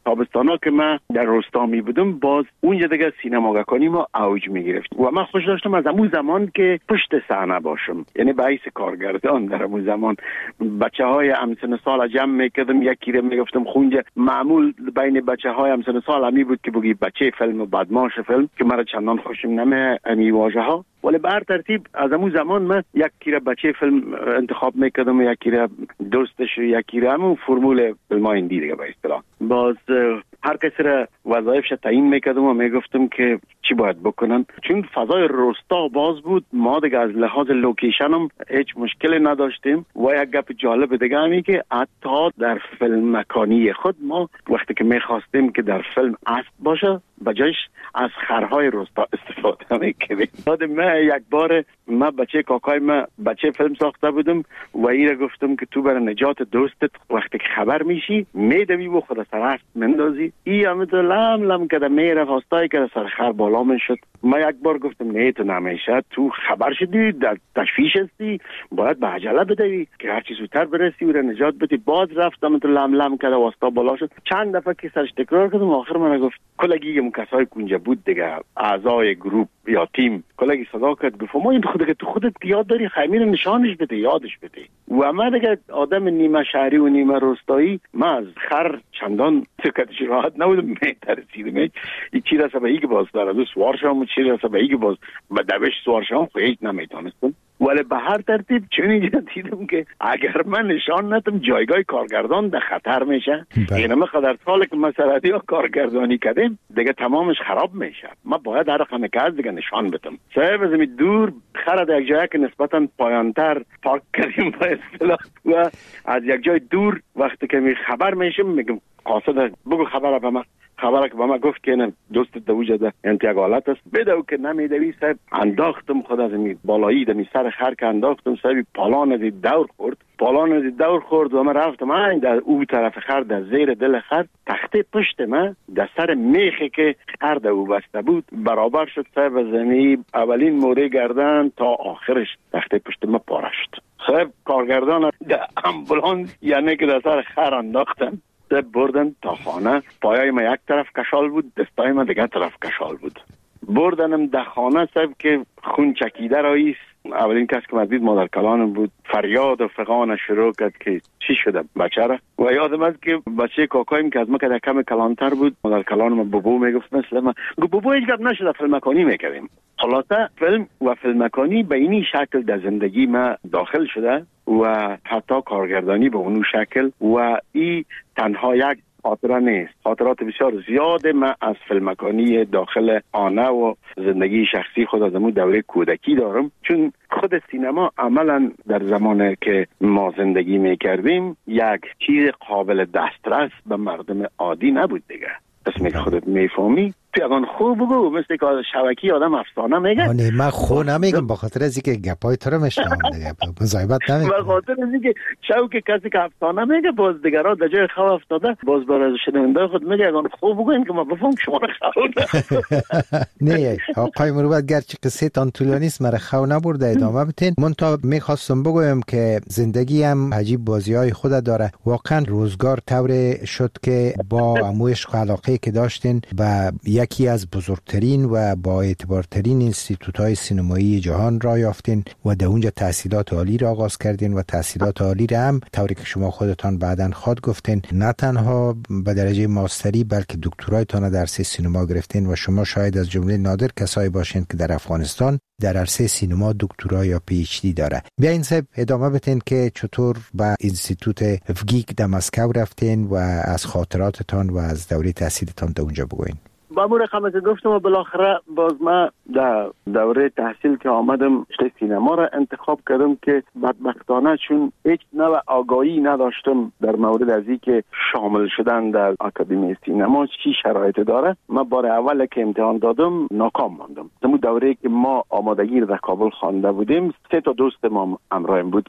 تابستانا که من در روستا می بودم باز اونجا دیگه سینماگرانی ما اوج می گرفت و من خوش داشتم از اون زمان که پشت صحنه باشم، یعنی به حیث کارگردان در اون زمان بچه های همسن سال جمع میکردم، یکی رو میگفتم خونجا. معمول بین بچه های همسن سال همی بود که بگی بچه فیلم و بدماش فیلم که مرا چندان خوشم نمی امی واژه ها، ولی به هر ترتیب از اون زمان من یکی رو بچه فیلم انتخاب میکردم، یکی رو دوستش، یکی رو همون فرمول فیلم های هندی دیگه به اصطلاح. باز هر کسی را وظایفش تعیین میکردم و میگفتم که چی باید بکنن، چون فضای روستا باز بود. ما دیگه از لحاظ لوکیشن هم هیچ مشکلی نداشتیم و یک گپ جالب دیگه همی که حتی در فیلم مکانی خود ما وقتی که میخواستیم که در فیلم اسب باشه بجایش از خرهای روستا استفاده میکردیم. بعد من یک بار من بچه کاکای من بچه فیلم ساخته بودم و ایره گفتم که تو برای نجات دوستت وقتی که خبر میشی میدوی و خود سر اسب مندازی. ای همه تو لم لم کده میره خواستای که سر خر بالا میشد. من یک بار گفتم نه تو نمیشه، تو خبر شدی در تشویش هستی، باید به عجله بدوی که هرچی زودتر برسی و را نجات بدی. باز رفتم تو لم لم کده واسطا بالا شد. چند دفعه که سرش تکرار کردم آخر من گفت کلگی اون کسای اونجا بود دیگه اعضای گروپ یا تیم کلگی صدا کرد گفت ما این خودت که تو خودت یاد داری خیمین نشانش بده یادش بده. و من دیگه آدم نیمه شهری و نیمه روستایی من از خر چندان سکتش راحت نبودم، میترسیدم این چی رسه به ایگ باز داره دو سوار شام چی رسه به ایگ باز به دوش سوار شام خیلی نمیتونستم. ولی به هر ترتیب چون اینجا دیدم که اگر من نشان ندم جایگاه کارگردان در خطر میشه. اینه من قدر سال که مسئلتی ها کارگردانی کردیم دیگه تمامش خراب میشه. من باید هر رقم که از دیگه نشان بدم. صاحب از این دور خرد یک جایی که نسبتا پایانتر پارک کردیم با اصطلاح و از یک جای دور وقتی که می خبر میشم میگم قاصد بگو خبره به من، خبره که به من گفت که نه دوست دوجه ده انتیاگ حالت است بدو که نمیدوی. صاحب انداختم خود از این بالایی دمی سر خر که انداختم صاحب پالان از دور خورد پالان از دور خورد و من رفتم این در او طرف خر در زیر دل خر تخته پشت من در سر میخی که خر در او بسته بود برابر شد. صاحب از این اولین موره گردن تا آخرش تخته پشت من پاره شد. صاحب کارگردان در امبولانس یعنی که در سر خر انداختن بردن تا خانه. پایای ما یک طرف کشال بود، دستای ما دیگه طرف کشال بود. بردنم در خانه صاحب که خون چکیده راییست. اولین کس که مدید مادر کلانم بود. فریاد و فغان شروع کرد که چی شده بچه را. و یادم است که بچه کاکایم که از ما که کم کلانتر بود مادر کلانم بابو میگفت مثل ما گفت بابو هیچ گپ نشده فیلم مکانی میکردیم. خلاصه فیلم و فیلم مکانی به اینی شکل در زندگی ما داخل شده و حتی کارگردانی به اونو شکل و این تنها یک خاطره نیست. خاطرات بسیار زیاده من از فیلم مکانی داخل آنه و زندگی شخصی خود از امون دوره کودکی دارم، چون خود سینما عملا در زمانی که ما زندگی میکردیم یک چیز قابل دسترس به مردم عادی نبود دیگه. اسمی که خودت میفهمی پیغان خوب بگو مثل که شبکی آدم افسانه میگه. نه من خو نمیگم با خاطر از اینکه گپای تو رو میشنم دیگه مزایبت نمیگم. با خاطر از اینکه شوک کسی که افسانه میگه باز دیگران در جای خواب افتاده باز برای شنونده خود میگه اگه خوب بگوین که ما بفهم شما رو خو نه آقای مروت گرچه قصه تان طولانی است مرا خو نبرده ادامه بتین. من تا میخواستم بگویم که زندگی هم عجیب بازی‌های خود داره. واقعا روزگار طور شد که با عمویش علاقه که داشتین و یکی از بزرگترین و با اعتبارترین انستیتوت‌های سینمایی جهان را یافتین و در اونجا تحصیلات عالی را آغاز کردین و تحصیلات عالی را هم طوری که شما خودتان بعداً خود گفتین نه تنها به درجه ماستری بلکه دکترایتان در عرصه سینما گرفتین و شما شاید از جمله نادر کسایی باشین که در افغانستان در عرصه سینما دکترا یا پی اچ دی داره. بیاین صاحب ادامه بتین که چطور به انستیتوت افگیک در مسکو رفتین و از خاطراتتان و از دوره تحصیلتان در اونجا بگوین. با مو رقم که گفتم و بالاخره باز ما در دوره تحصیل که آمدم رشته سینما را انتخاب کردم که بدبختانه چون هیچ نوع آگاهی نداشتم در مورد از این که شامل شدن در آکادمی سینما چی شرایط داره. من بار اول که امتحان دادم ناکام ماندم. در دوره که ما آمادگی را در کابل خوانده بودیم سه تا دوست ما همراهم بود که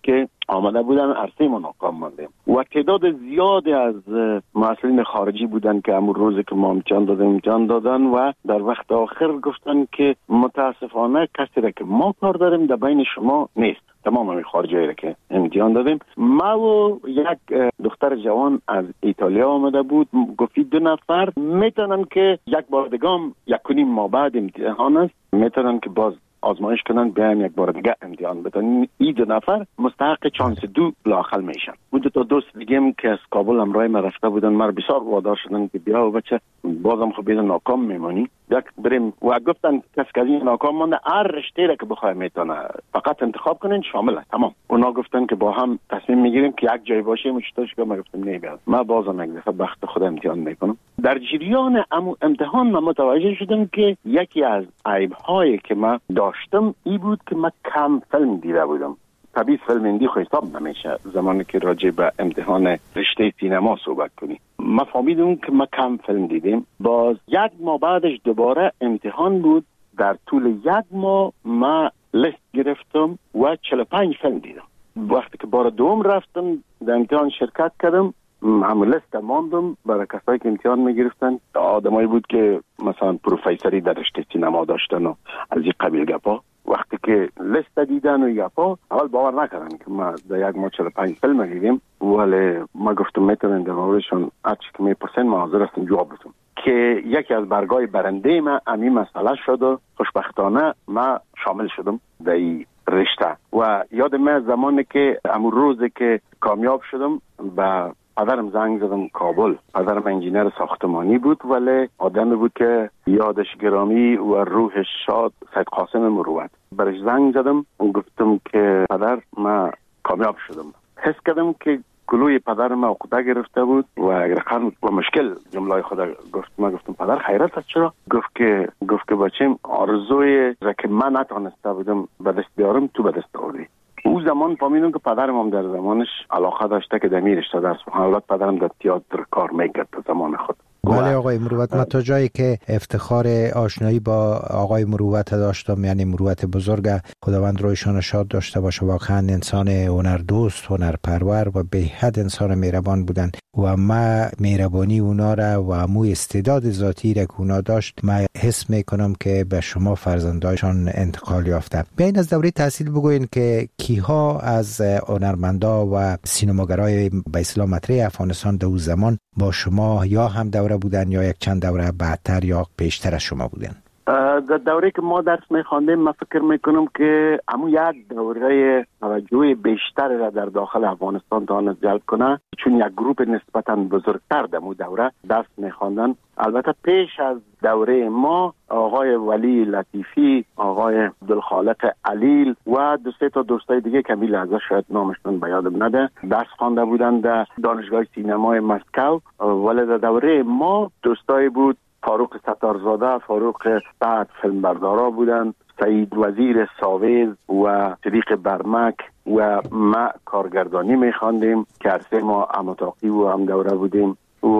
آمده بودن، عرصه ما ناکام ماندیم و تعداد زیادی از مسئولین خارجی بودن که همون روزی که ما امتحان دادیم امتحان دادن و در وقت آخر گفتن که متاسفانه کسی را که ما کار داریم در بین شما نیست. تمام همین خارجی را که امتحان دادیم. ما و یک دختر جوان از ایتالیا آمده بود، گفتی دو نفر میتونن که یک بار دیگه هم یک کنیم ما بعد امتحان است میتونن که باز آزمایش کنن بیایم یک بار دیگه امتحان بدن. این دو نفر مستحق چانس دو لااقل میشن. بود دو تا دوست دیگه هم که از کابل همراه ما رفته بودن، ما بسیار وادار شدن که بیا و بچه بازم خب بیدن ناکام میمونی یک بریم و گفتن کسی که این ناکام مانده هر رشته را که بخواه میتونه فقط انتخاب کنین شامل است. تمام. اونا گفتن که با هم تصمیم میگیریم که یک جای باشه مشتاش که ما گفتم نه بیاد ما بازم یک دفعه بخت خود امتحان میکنم. در جریان امتحان ما متوجه شدم که یکی از عیب هایی که ما داشتم ای بود که ما کم فیلم دیده بودم. طبیعی فیلم هندی خو حساب نمیشه زمانی که راجع به امتحان رشته سینما صحبت کنی. ما فهمیدم که ما کم فیلم دیدیم. باز یک ماه بعدش دوباره امتحان بود. در طول یک ماه ما لیست گرفتم و چهل و پنج فیلم دیدم. وقتی که بار دوم رفتم در امتحان شرکت کردم، همون لیست ماندم برای کسایی که امتحان میگرفتن. آدمایی بود که مثلا پروفیسوری در رشته سینما داشتن و از این قبیل گپا. وقتی که لیست دیدن و گپا اول باور نکردن که ما در یک ماه چهل و پنج فیلم دیدیم، ولی ما گفتم میتونن در موردشون هرچی که میپرسن ما حاضر هستم جواب بدم. که یکی از برگای برنده ما همین مسئله شد و خوشبختانه ما شامل شدم در این رشته. و یاد من زمانی که امون روزی که کامیاب شدم به پدرم زنگ زدم کابل. پدرم انجینر ساختمانی بود ولی آدمی بود که یادش گرامی و روحش شاد، سید قاسم مروت. برش زنگ زدم و گفتم که پدر ما کامیاب شدم. حس کردم که گلوی پدرم عقده گرفته بود و رقم و مشکل جمله خدا گفت. ما گفتم پدر خیرت است چرا؟ گفت که گفت که بچم آرزوی را که من نتونسته بودم به دست بیارم تو به دست آوردی. او زمان فهمیدم که پدرم هم در زمانش علاقه داشته که در می رشته درس بخونه. البته پدرم در تئاتر کار میکرد در زمان خود. بله آقای مروت، من تا جایی که افتخار آشنایی با آقای مروت داشتم، یعنی مروت بزرگ، خداوند رویشان شاد داشته باشه، واقعا انسان هنردوست، هنرپرور و به حد انسان مهربان بودن و ما مهربانی اونا را و امو استعداد ذاتی را که اونا داشت ما حس میکنم که به شما فرزندایشان انتقال یافته. بیاین از دوره تحصیل بگوین که کیها از هنرمندا و سینماگرای به اصطلاح مطرح افغانستان در اون زمان با شما یا هم دوره بودن یا یک چند دوره بعدتر یا پیشتر از شما بودن؟ در دوره که ما درس میخواندیم من فکر میکنم که همون یک دوره توجه بیشتر را در داخل افغانستان تانست جلب کنه، چون یک گروپ نسبتا بزرگتر در اون دوره درس میخواندن. البته پیش از دوره ما آقای ولی لطیفی، آقای عبدالخالق علیل و دو سه تا دوستای دیگه که می لحظه شاید نامشون به یادم نده درس خوانده بودن در دانشگاه سینمای مسکو. ولی در دوره ما دوستای بود فاروق ستارزاده، فاروق سعد فیلمبردارا بودن، سعید وزیر ساویز و صدیق برمک و ما کارگردانی میخواندیم که عرصه ما اماتاقی و هم دوره بودیم و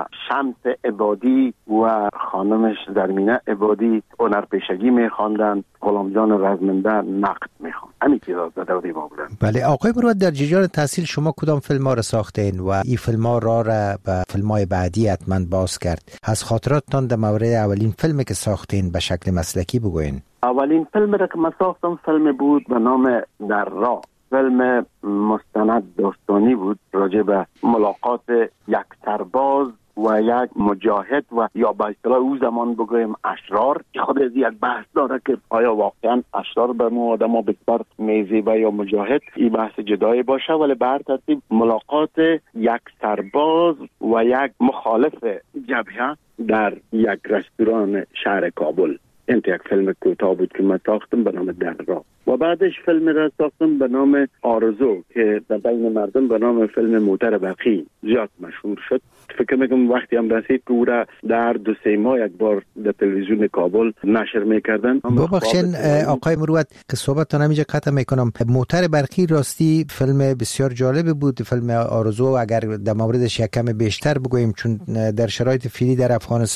شمس عبادی و خانمش درمینه عبادی هنرپیشگی میخواندن، غلام جان رزمنده نقد میخواند. همین چیزا در دوره ما بودن. بله آقای مروت، در جریان تحصیل شما کدام فیلم ها را ساختین و این فیلم ها را را به فیلم های بعدی حتما باز کرد؟ از خاطراتتان در مورد اولین فیلمی که ساختین به شکل مسلکی بگوین. اولین فیلم را که من ساختم فیلم بود به نام در راه. فیلم مستند داستانی بود راجع به ملاقات یک سرباز و یک مجاهد و یا به اصطلاح او زمان بگویم اشرار. خود از یک بحث داره که آیا واقعا اشرار به مو آدم ها بسیار میزیبه یا مجاهد، این بحث جدایی باشه. ولی به هر ترتیب ملاقات یک سرباز و یک مخالف جبهه در یک رستوران شهر کابل. این یک فیلم کوتاه بود که من ساختم به نام در راه و بعدش فیلم را ساختم به نام آرزو که در بین مردم به نام فیلم موتر برقی زیاد مشهور شد. فکر میکنم وقتی هم رسید که او را در دو سه ماه یک بار در تلویزیون کابل نشر میکردن. ببخشین آقای مروت که صحبتتون همینجا قطع میکنم. موتر برقی راستی فیلم بسیار جالب بود. فیلم آرزو اگر در موردش یک کم بیشتر بگوییم، چون در شرایط فعلی در افغانستان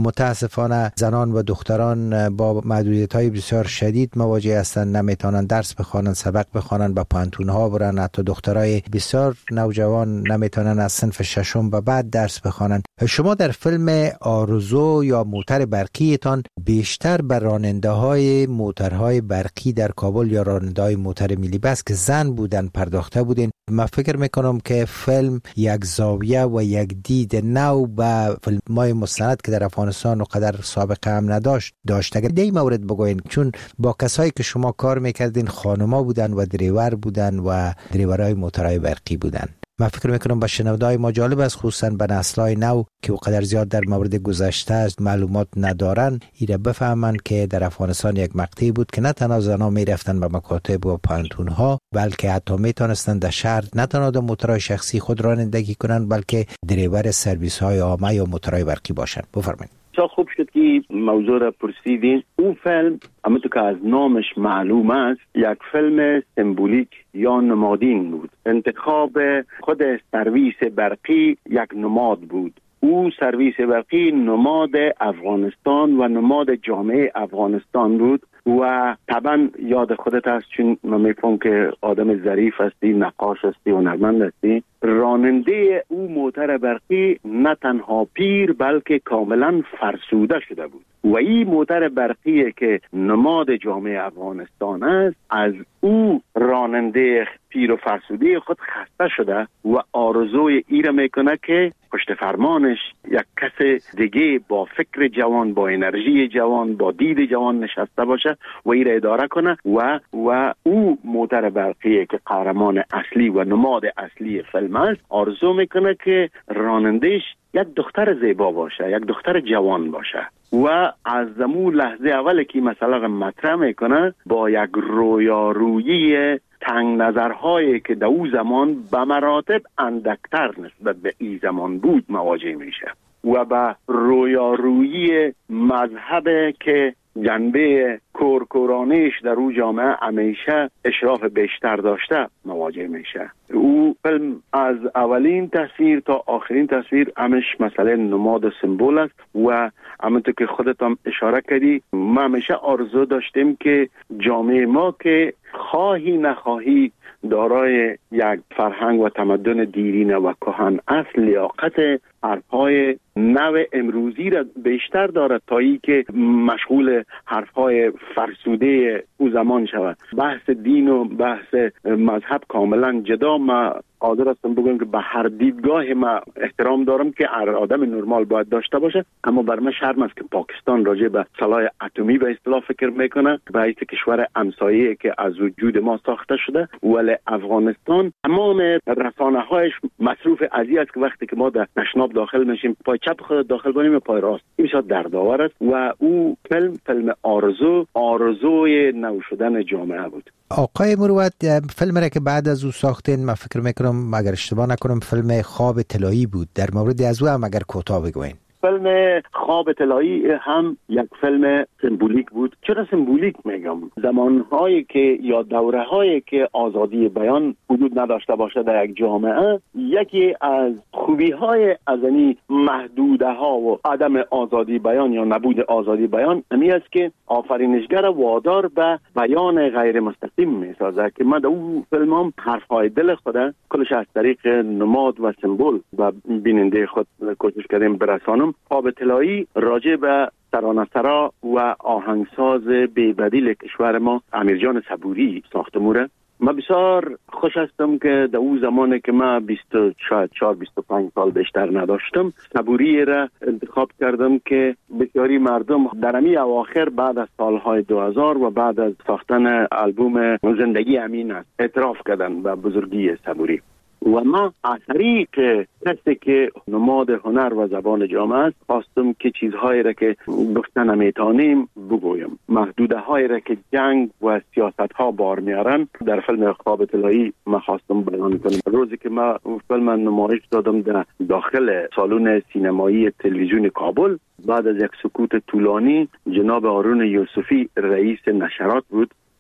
متاسفانه زنان و دختران با محدودیت‌های بسیار شدید مواجه هستند، نمیتونن درس بخوانن، سبق بخوانن، با پانتون‌ها برن. حتی دخترای بسیار نوجوان نمیتونن از صنف ششم به بعد درس بخوانن. شما در فیلم آرزو یا موتر برقیتان بیشتر بر راننده‌های موترهای برقی در کابل یا راننده‌های موتر ملی بس که زن بودن پرداخته بودین. من فکر میکنم که فیلم یک زاویه و یک دید نو به فیلم‌های مستند که در افغانستان و قدر سابقه هم نداشت داشت. اگر دی مورد بگوین، چون با کسایی که شما کار میکردین خانوما بودن و دریور بودن و دریورهای موترهای برقی بودن. من فکر میکنم با شنونده‌های ما جالب است، خصوصا به نسل‌های نو که قدر زیاد در مورد گذشته معلومات ندارن، ایره بفهمن که در افغانستان یک مقطعی بود که نه تنها زن‌ها میرفتن به مکاتب و پانتون‌ها، بلکه حتی میتونستن در شهر نه تنها در موترهای شخصی خود رانندگی کنن، بلکه دریور سرویس‌های عامه یا موترهای برقی باشن. بفرمایید. بسیار خوب شد که موضوع را پرسیدین. اون فیلم همونطور که از نامش معلوم است یک فیلم سمبولیک یا نمادین بود. انتخاب خود سرویس برقی یک نماد بود. او سرویس برقی نماد افغانستان و نماد جامعه افغانستان بود و طبعا یاد خودت هست، چون من میفهم که آدم ظریف هستی، نقاش هستی و هنرمند هستی. راننده او موتر برقی نه تنها پیر بلکه کاملا فرسوده شده بود و این موتر برقی که نماد جامعه افغانستان است، از او راننده پیر و فرسوده خود خسته شده و آرزوی ای را میکنه که پشت فرمانش یک کس دیگه با فکر جوان، با انرژی جوان، با دید جوان نشسته باشه و ای را اداره کنه و و او موتر برقی که قهرمان اصلی و نماد اصلی فیلم است، آرزو میکنه که رانندهش یک دختر زیبا باشه، یک دختر جوان باشه و از زمون لحظه اول که مثلا مطرح میکنه با یک رویارویی تنگ نظرهایی که در او زمان به مراتب اندکتر نسبت به این زمان بود مواجه میشه و به رویارویی مذهب که جنبه کورکورانیش در او جامعه همیشه اشراف بیشتر داشته مواجه میشه. او فیلم از اولین تصویر تا آخرین تصویر همش مسئله نماد و سمبول است و همونطور که خودت هم اشاره کردی، ما همیشه آرزو داشتیم که جامعه ما که خواهی نخواهی دارای یک فرهنگ و تمدن دیرینه و کهن اصل، لیاقت حرفهای نو امروزی را بیشتر دارد تا ای که مشغول حرفهای فرسوده او زمان شود. بحث دین و بحث مذهب کاملا جدا. ما قادر هستم بگم که به هر دیدگاه ما احترام دارم که هر آدم نرمال باید داشته باشه، اما بر من شرم است که پاکستان راجع به سلاح اتمی به اصطلاح فکر میکنه، باعث کشور همسایه‌ای که از وجود ما ساخته شده، ولی افغانستان تمام رسانه‌هایش مصروف ازی است که وقتی که ما در تشناب داخل میشیم پای چپ خود داخل کنیم پای راست. این بسیار دردآور است و او فیلم فیلم آرزو آرزوی نو شدن جامعه بود. آقای مروت، فیلم را که بعد از او ساختین، من فکر میکنم اگر اشتباه نکنم فیلم خواب طلایی بود، در مورد از او هم اگر کوتاه بگوین. فیلم خواب طلایی هم یک فیلم سمبولیک بود. چرا سمبولیک میگم؟ زمانهایی که یا دورهایی که آزادی بیان وجود نداشته باشه در یک جامعه، یکی از خوبی‌های از این محدوده ها و عدم آزادی بیان یا نبود آزادی بیان امی است که آفرینشگر وادار به بیان غیر مستقیم میسازه که من در اون فیلم هم حرفهای دل خود کلش از طریق نماد و سمبول و بیننده خود کوشش کردیم برسانم. خواب طلایی راجع به ترانه‌سرا و آهنگساز بی‌بدیل کشور ما امیرجان صبوری ساخته موره. من بسیار خوش هستم که در اون زمانی که من بیست شاید چهار بیست و پنج سال بیشتر نداشتم، صبوری را انتخاب کردم که بسیاری مردم در امی اواخر بعد از سالهای دو هزار و بعد از ساختن آلبوم زندگی امین است اعتراف کردن به بزرگی صبوری. و ما از طریق کسی که نماد هنر و زبان جامعه است خواستم که چیزهایی را که گفتن نمیتانیم بگویم، محدوده هایی را که جنگ و سیاست ها بار میارن در فیلم خواب طلایی ما خواستم بیان کنم. روزی که ما فیلم نمایش دادم در داخل سالن سینمایی تلویزیون کابل، بعد از یک سکوت طولانی جناب هارون یوسفی رئیس نشرات بود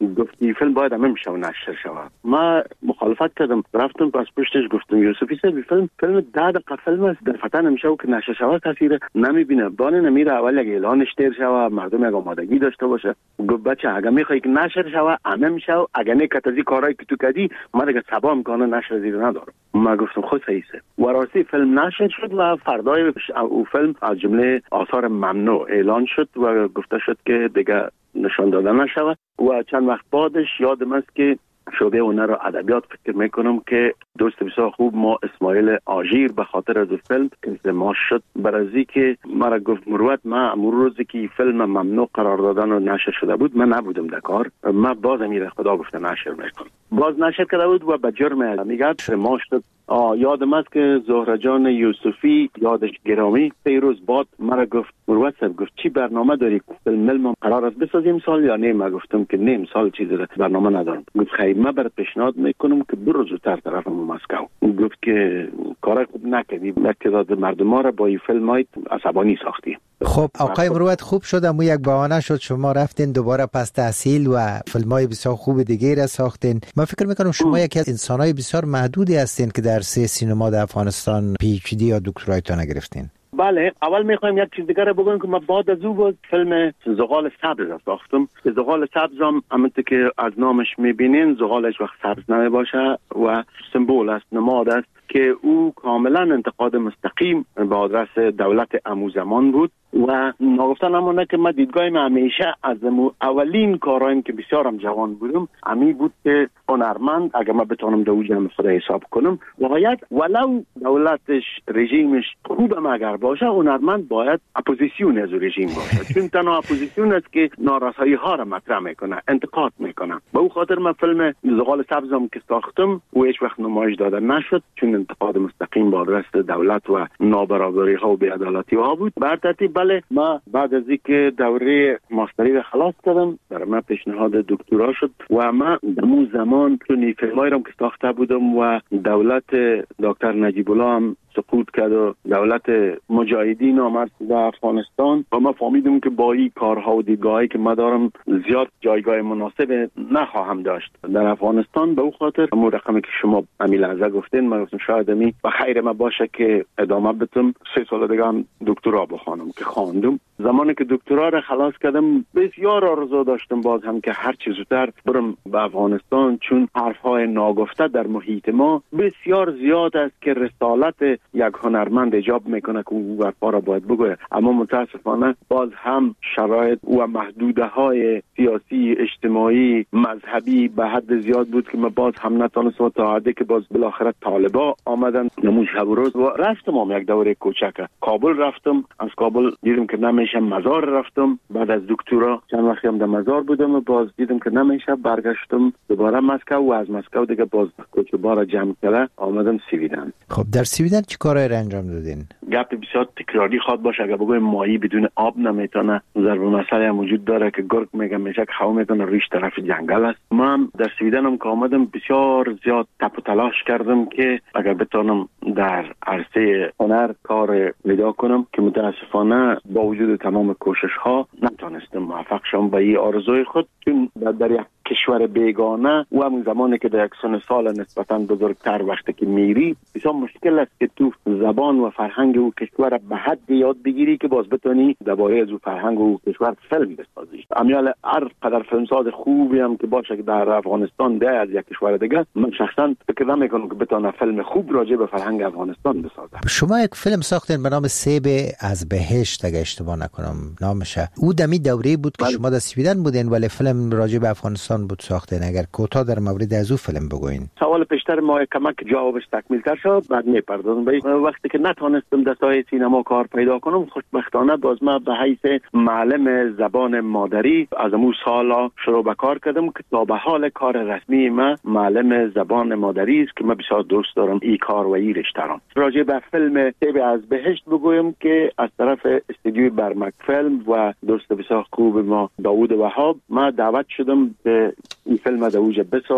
گفت این فیلم باید همه شو نشر شود. ما مخالفت کردم، رفتم پس پشتش گفتم یوسفی صاحب فیلم فیلم ده دقیقه فیلم است، در فتن نمیشه که نشر شود کسی نمیبینه. بانه نمیره اول یک اعلانش تیر شود، مردم یک آمادگی داشته باشه. گفت بچه اگه میخوای که نشر شود همه میشه، اگه نه کتازی کارایی که تو کردی ما دیگه سبا امکانه نشر زیر ندارم. ما گفتم خود صحیحه و راستی فیلم نشر شد و فردای او فیلم از جمله آثار ممنوع اعلان شد و گفته شد که دیگه نشان داده نشود. و چند وقت بعدش یادم است که شعبه هنر و ادبیات فکر میکنم که دوست بسیار خوب ما اسماعیل آژیر به خاطر از فیلم که ما شد برازی که مرا گفت مروت ما امروز روزی که فیلم ممنوع قرار دادن و نشر شده بود من نبودم در کار، ما باز امیر خدا گفته نشر میکنم، باز نشر کرده بود و به جرم میگه ما شد. یادم است که زهره جان یوسفی یادش گرامی سه روز بعد مرا گفت مروت صاحب گفت چی برنامه داری فیلم ما قرار است بسازیم سال یا نه؟ ما گفتم که نیم سال چیزی برنامه ندارم. گفت خیر من برات پیشنهاد میکنم که برو زودتر طرف مسکو. گفت که کار خوب نکردی، تعداد مردم را با این فیلم عصبانی ساختی. خب آقای مروت خوب شد اما یک بهانه شد شما رفتین دوباره پس تحصیل و فیلم‌های بسیار خوب دیگه را ساختین. من فکر میکنم شما یکی از انسان‌های بسیار محدودی هستین که در سه سینما در افغانستان پی اچ دی یا دکترایتان گرفتین. بله، اول میخوایم یک چیز دیگر رو بگم که من بعد از او بود فیلم زغال سبز را ساختم. زغال سبز هم همونطور که از نامش میبینین زغالش وقت سبز نمیباشه و سمبول است، نماد است که او کاملا انتقاد مستقیم به آدرس دولت امو زمان بود و نگفتن همونه که من دیدگاهیم همیشه از اولین کارایم که بسیارم جوان بودم امی بود که هنرمند اگر من بتونم دو جمع خدا حساب کنم باید ولو دولتش رژیمش خوبم اگر باشه هنرمند باید اپوزیسیون از رژیم باشه، چون تنها اپوزیسیون است که نارسایی ها را مطرح میکنه، انتقاد میکنه. به او خاطر من فیلم زغال سبزم که ساختم و هیچ وقت نمایش داده نشد چون انتقاد مستقیم به آدرس دولت و نابرابری ها و بی‌عدالتی ها بود. بر ترتیب بله ما بعد از اینکه دوره ماستری را خلاص کردم برای من پیشنهاد دکترا شد و من در اون زمان چون فیلمایی را که ساخته بودم و دولت دکتر نجیب الله هم سقوط کرد و دولت مجاهدین آمد در افغانستان و ما فهمیدم که با این کارها و دیدگاهی که ما دارم زیاد جایگاه مناسب نخواهم داشت در افغانستان. به او خاطر همون رقمی که شما امی لحظه گفتین من گفتم شاید امی و خیر ما باشه که ادامه بدم سه سال دیگه هم دکترا بخوانم که خواندم. زمانی که دکترا را خلاص کردم بسیار آرزو داشتم باز هم که هر چیز زودتر برم به افغانستان، چون حرفهای ناگفته در محیط ما بسیار زیاد است که رسالت یک هنرمند ایجاب میکنه که او حرفا را باید بگوید، اما متاسفانه باز هم شرایط و محدوده های سیاسی اجتماعی مذهبی به حد زیاد بود که من باز هم نتونستم تا حدی که باز بالاخره طالبا آمدن نموز شب و روز و رفتم هم یک دوره کوچک کابل رفتم. از کابل دیدم که نمیشه مزار رفتم، بعد از دکترا چند وقتی هم در مزار بودم و باز دیدم که نمیشه برگشتم دوباره مسکو و از مسکو دیگه باز کوچه بارا جمع کرده آمدم سویدن. خب در سویدن چی کارایی را انجام دادین؟ گپ بسیار تکراری خواد باشه اگر بگویم ماهی بدون آب نمیتونه، ضرب مسئله هم وجود داره که گرگ میگه میشه که خو میکنه ریش طرف جنگل است. من در سویدن هم که آمدم بسیار زیاد تپ و تلاش کردم که اگر بتونم در عرصه هنر کار پیدا کنم که متاسفانه با وجود تمام کوشش ها نتونستم موفق شم به این آرزوی خود، چون در یک کشور بیگانه و همون زمانی که در یک سن سال نسبتاً بزرگتر وقتی که میری بسیار مشکل است که تو زبان و فرهنگ او کشور به حد یاد بگیری که باز بتونی درباره از او فرهنگ و کشور فیلم بسازی. امیال هر قدر فیلمساز خوبی هم که باشه که در افغانستان ده از یک کشور دیگه من شخصا فکر نمیکنم که بتونه فیلم خوب راجع به فرهنگ افغانستان بسازه. شما یک فیلم ساختین به نام سیب از بهشت اگه اشتباه نکنم نامشه، او دمی دوره بود که بل... شما در سویدن بودین ولی فیلم راجع به افغانستان بود ساختین. اگر کوتاه در مورد از او فیلم بگوین. سوال پیشتر ما کمک جوابش تکمیل تر شد بعد میپردازم به وقتی که نتونستم در ساحه سینما کار پیدا کنم خوشبختانه باز ما به حیث معلم زبان مادری از امو سالا شروع به کار کردم که تا به حال کار رسمی ما معلم زبان مادری است که من بسیار دوست دارم این کار و این رشته را. راجع به فیلم سیب از بهشت بگویم که از طرف استودیوی برمک فیلم و دوست بسیار خوب ما داوود وهاب ما دعوت شدم که این فیلم در اوج بسازم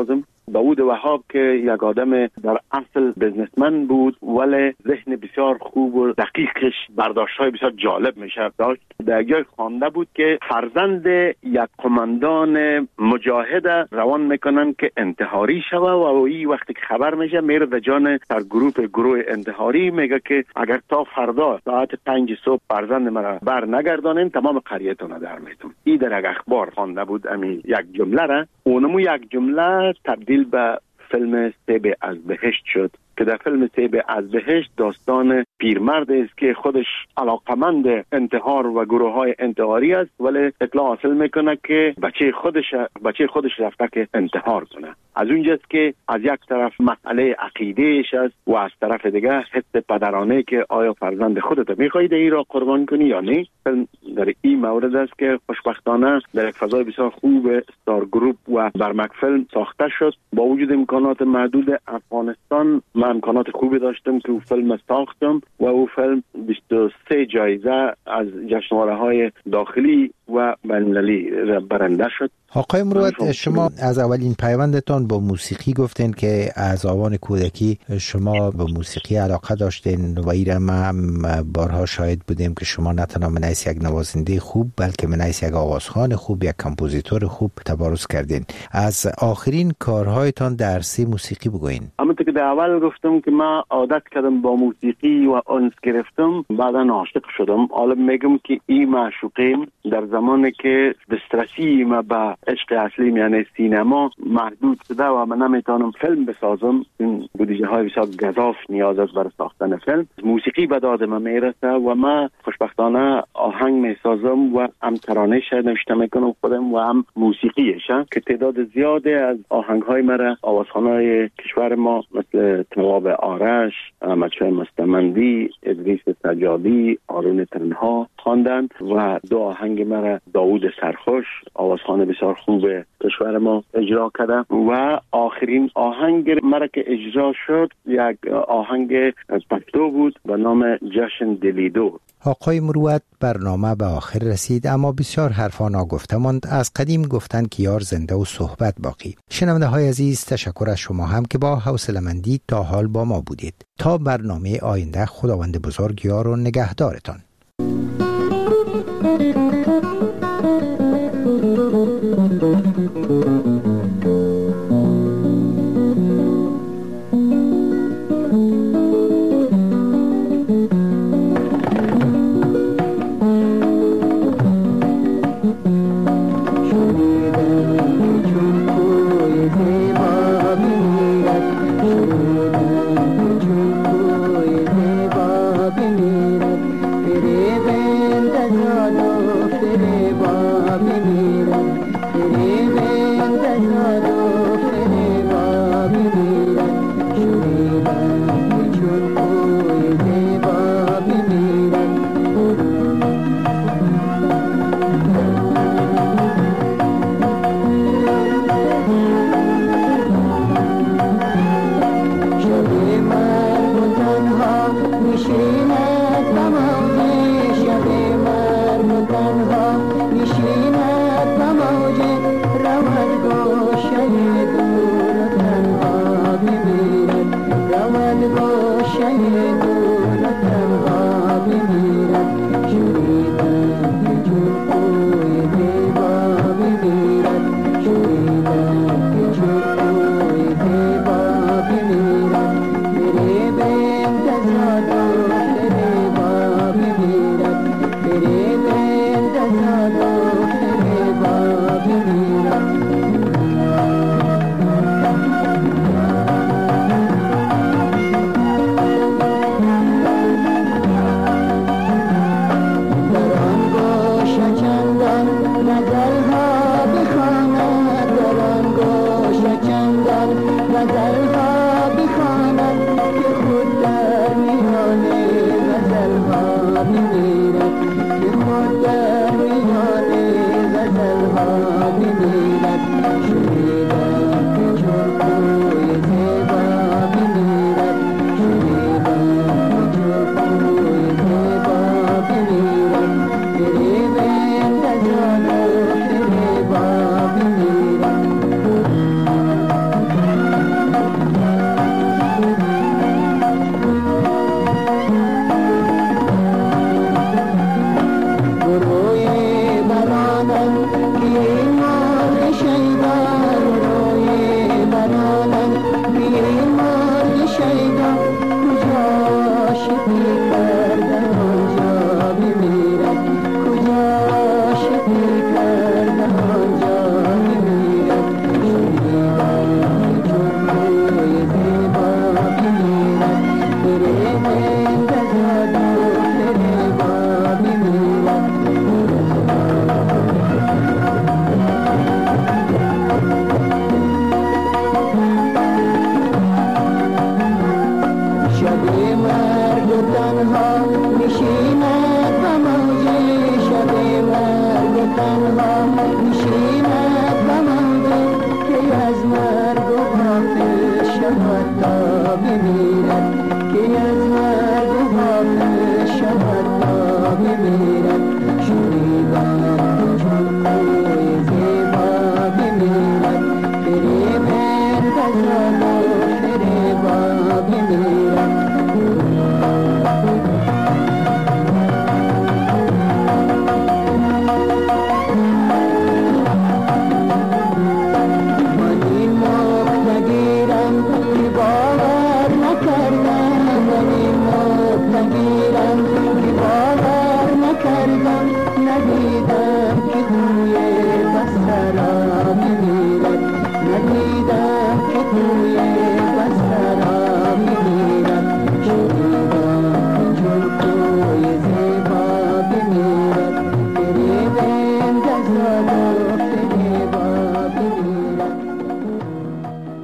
داوود وهاب که یک آدم در اصل بزنسمن بود ولی ذهن بسیار خوب و دقیقش برداشت‌های بسیار جالب میشه داشت. در جای خوانده بود که فرزند یک قماندان مجاهد روان میکنن که انتحاری شوه و این وقتی که خبر میشه میره در جان سرگروپ گروه انتحاری میگه که اگر تا فردا ساعت پنج صبح فرزند مرا بر نگردانین تمام قریتون رو در میتون. این در یک اخبار خوانده بود امی یک جمله را، اونمو یک جمله تبدیل به فیلم سیب از بهشت شد که در فیلم سیب از بهشت داستان پیرمرد است که خودش علاقمند انتحار و گروه های انتحاری است ولی اطلاع حاصل میکنه که بچه خودش بچه خودش رفته که انتحار کنه. از اونجاست که از یک طرف مسئله عقیدهش است و از طرف دیگه حس پدرانه که آیا فرزند خودت میخواهی این را قربان کنی یا نه. در این مورد است که خوشبختانه در یک فضای بسیار خوب ستار گروپ و برمک فیلم ساخته شد. با وجود امکانات محدود افغانستان من امکانات خوبی داشتم که او فیلم ساختم و او فیلم بیست و سه جایزه از جشنواره های داخلی و بین‌المللی برنده شد. آقای مروت، شما از اولین پیوندتان با موسیقی گفتین که از آوان کودکی شما به موسیقی علاقه داشتین و ایره ما هم بارها شاهد بودیم که شما نه تنها منیس یک نوازنده خوب بلکه منیس یک آوازخوان خوب، یک کمپوزیتور خوب تبارز کردین. از آخرین کارهایتان در سی موسیقی بگوین. همونطور که در اول گفتم که من عادت کردم با موسیقی و انس گرفتم، بعدا عاشق شدم. حالا میگم که این معشوقیم در زمانی که دسترسی ما به عشق اصلی یعنی سینما محدود شده و من نمیتونم فیلم بسازم، این بودجه های بسیار گزاف نیاز است برای ساختن فیلم. موسیقی به داد من میرسه و من خوشبختانه آهنگ میسازم و هم ترانه‌اش نوشته میکنم خودم و هم موسیقیش که تعداد زیاده از آهنگ های مرا آوازخوانای کشور ما مثل تواب آرش، احمدشاه مستمندی، ادریس سجادی، آرون تنها خواندند و دو آهنگ مرا داوود سرخوش آوازخوان بسیار خوب کشور ما اجرا کرده و آخرین آهنگ مرا که اجرا شد یک آهنگ پشتو بود به نام جشن دلیدو. آقای مروت، برنامه به آخر رسید اما بسیار حرفا ناگفته ماند. از قدیم گفتن که یار زنده و صحبت باقی. شنونده های عزیز، تشکر از شما هم که با حوصله‌مندی تا حال با ما بودید. تا برنامه آینده، خداوند بزرگ یار و نگهدارتان. نظر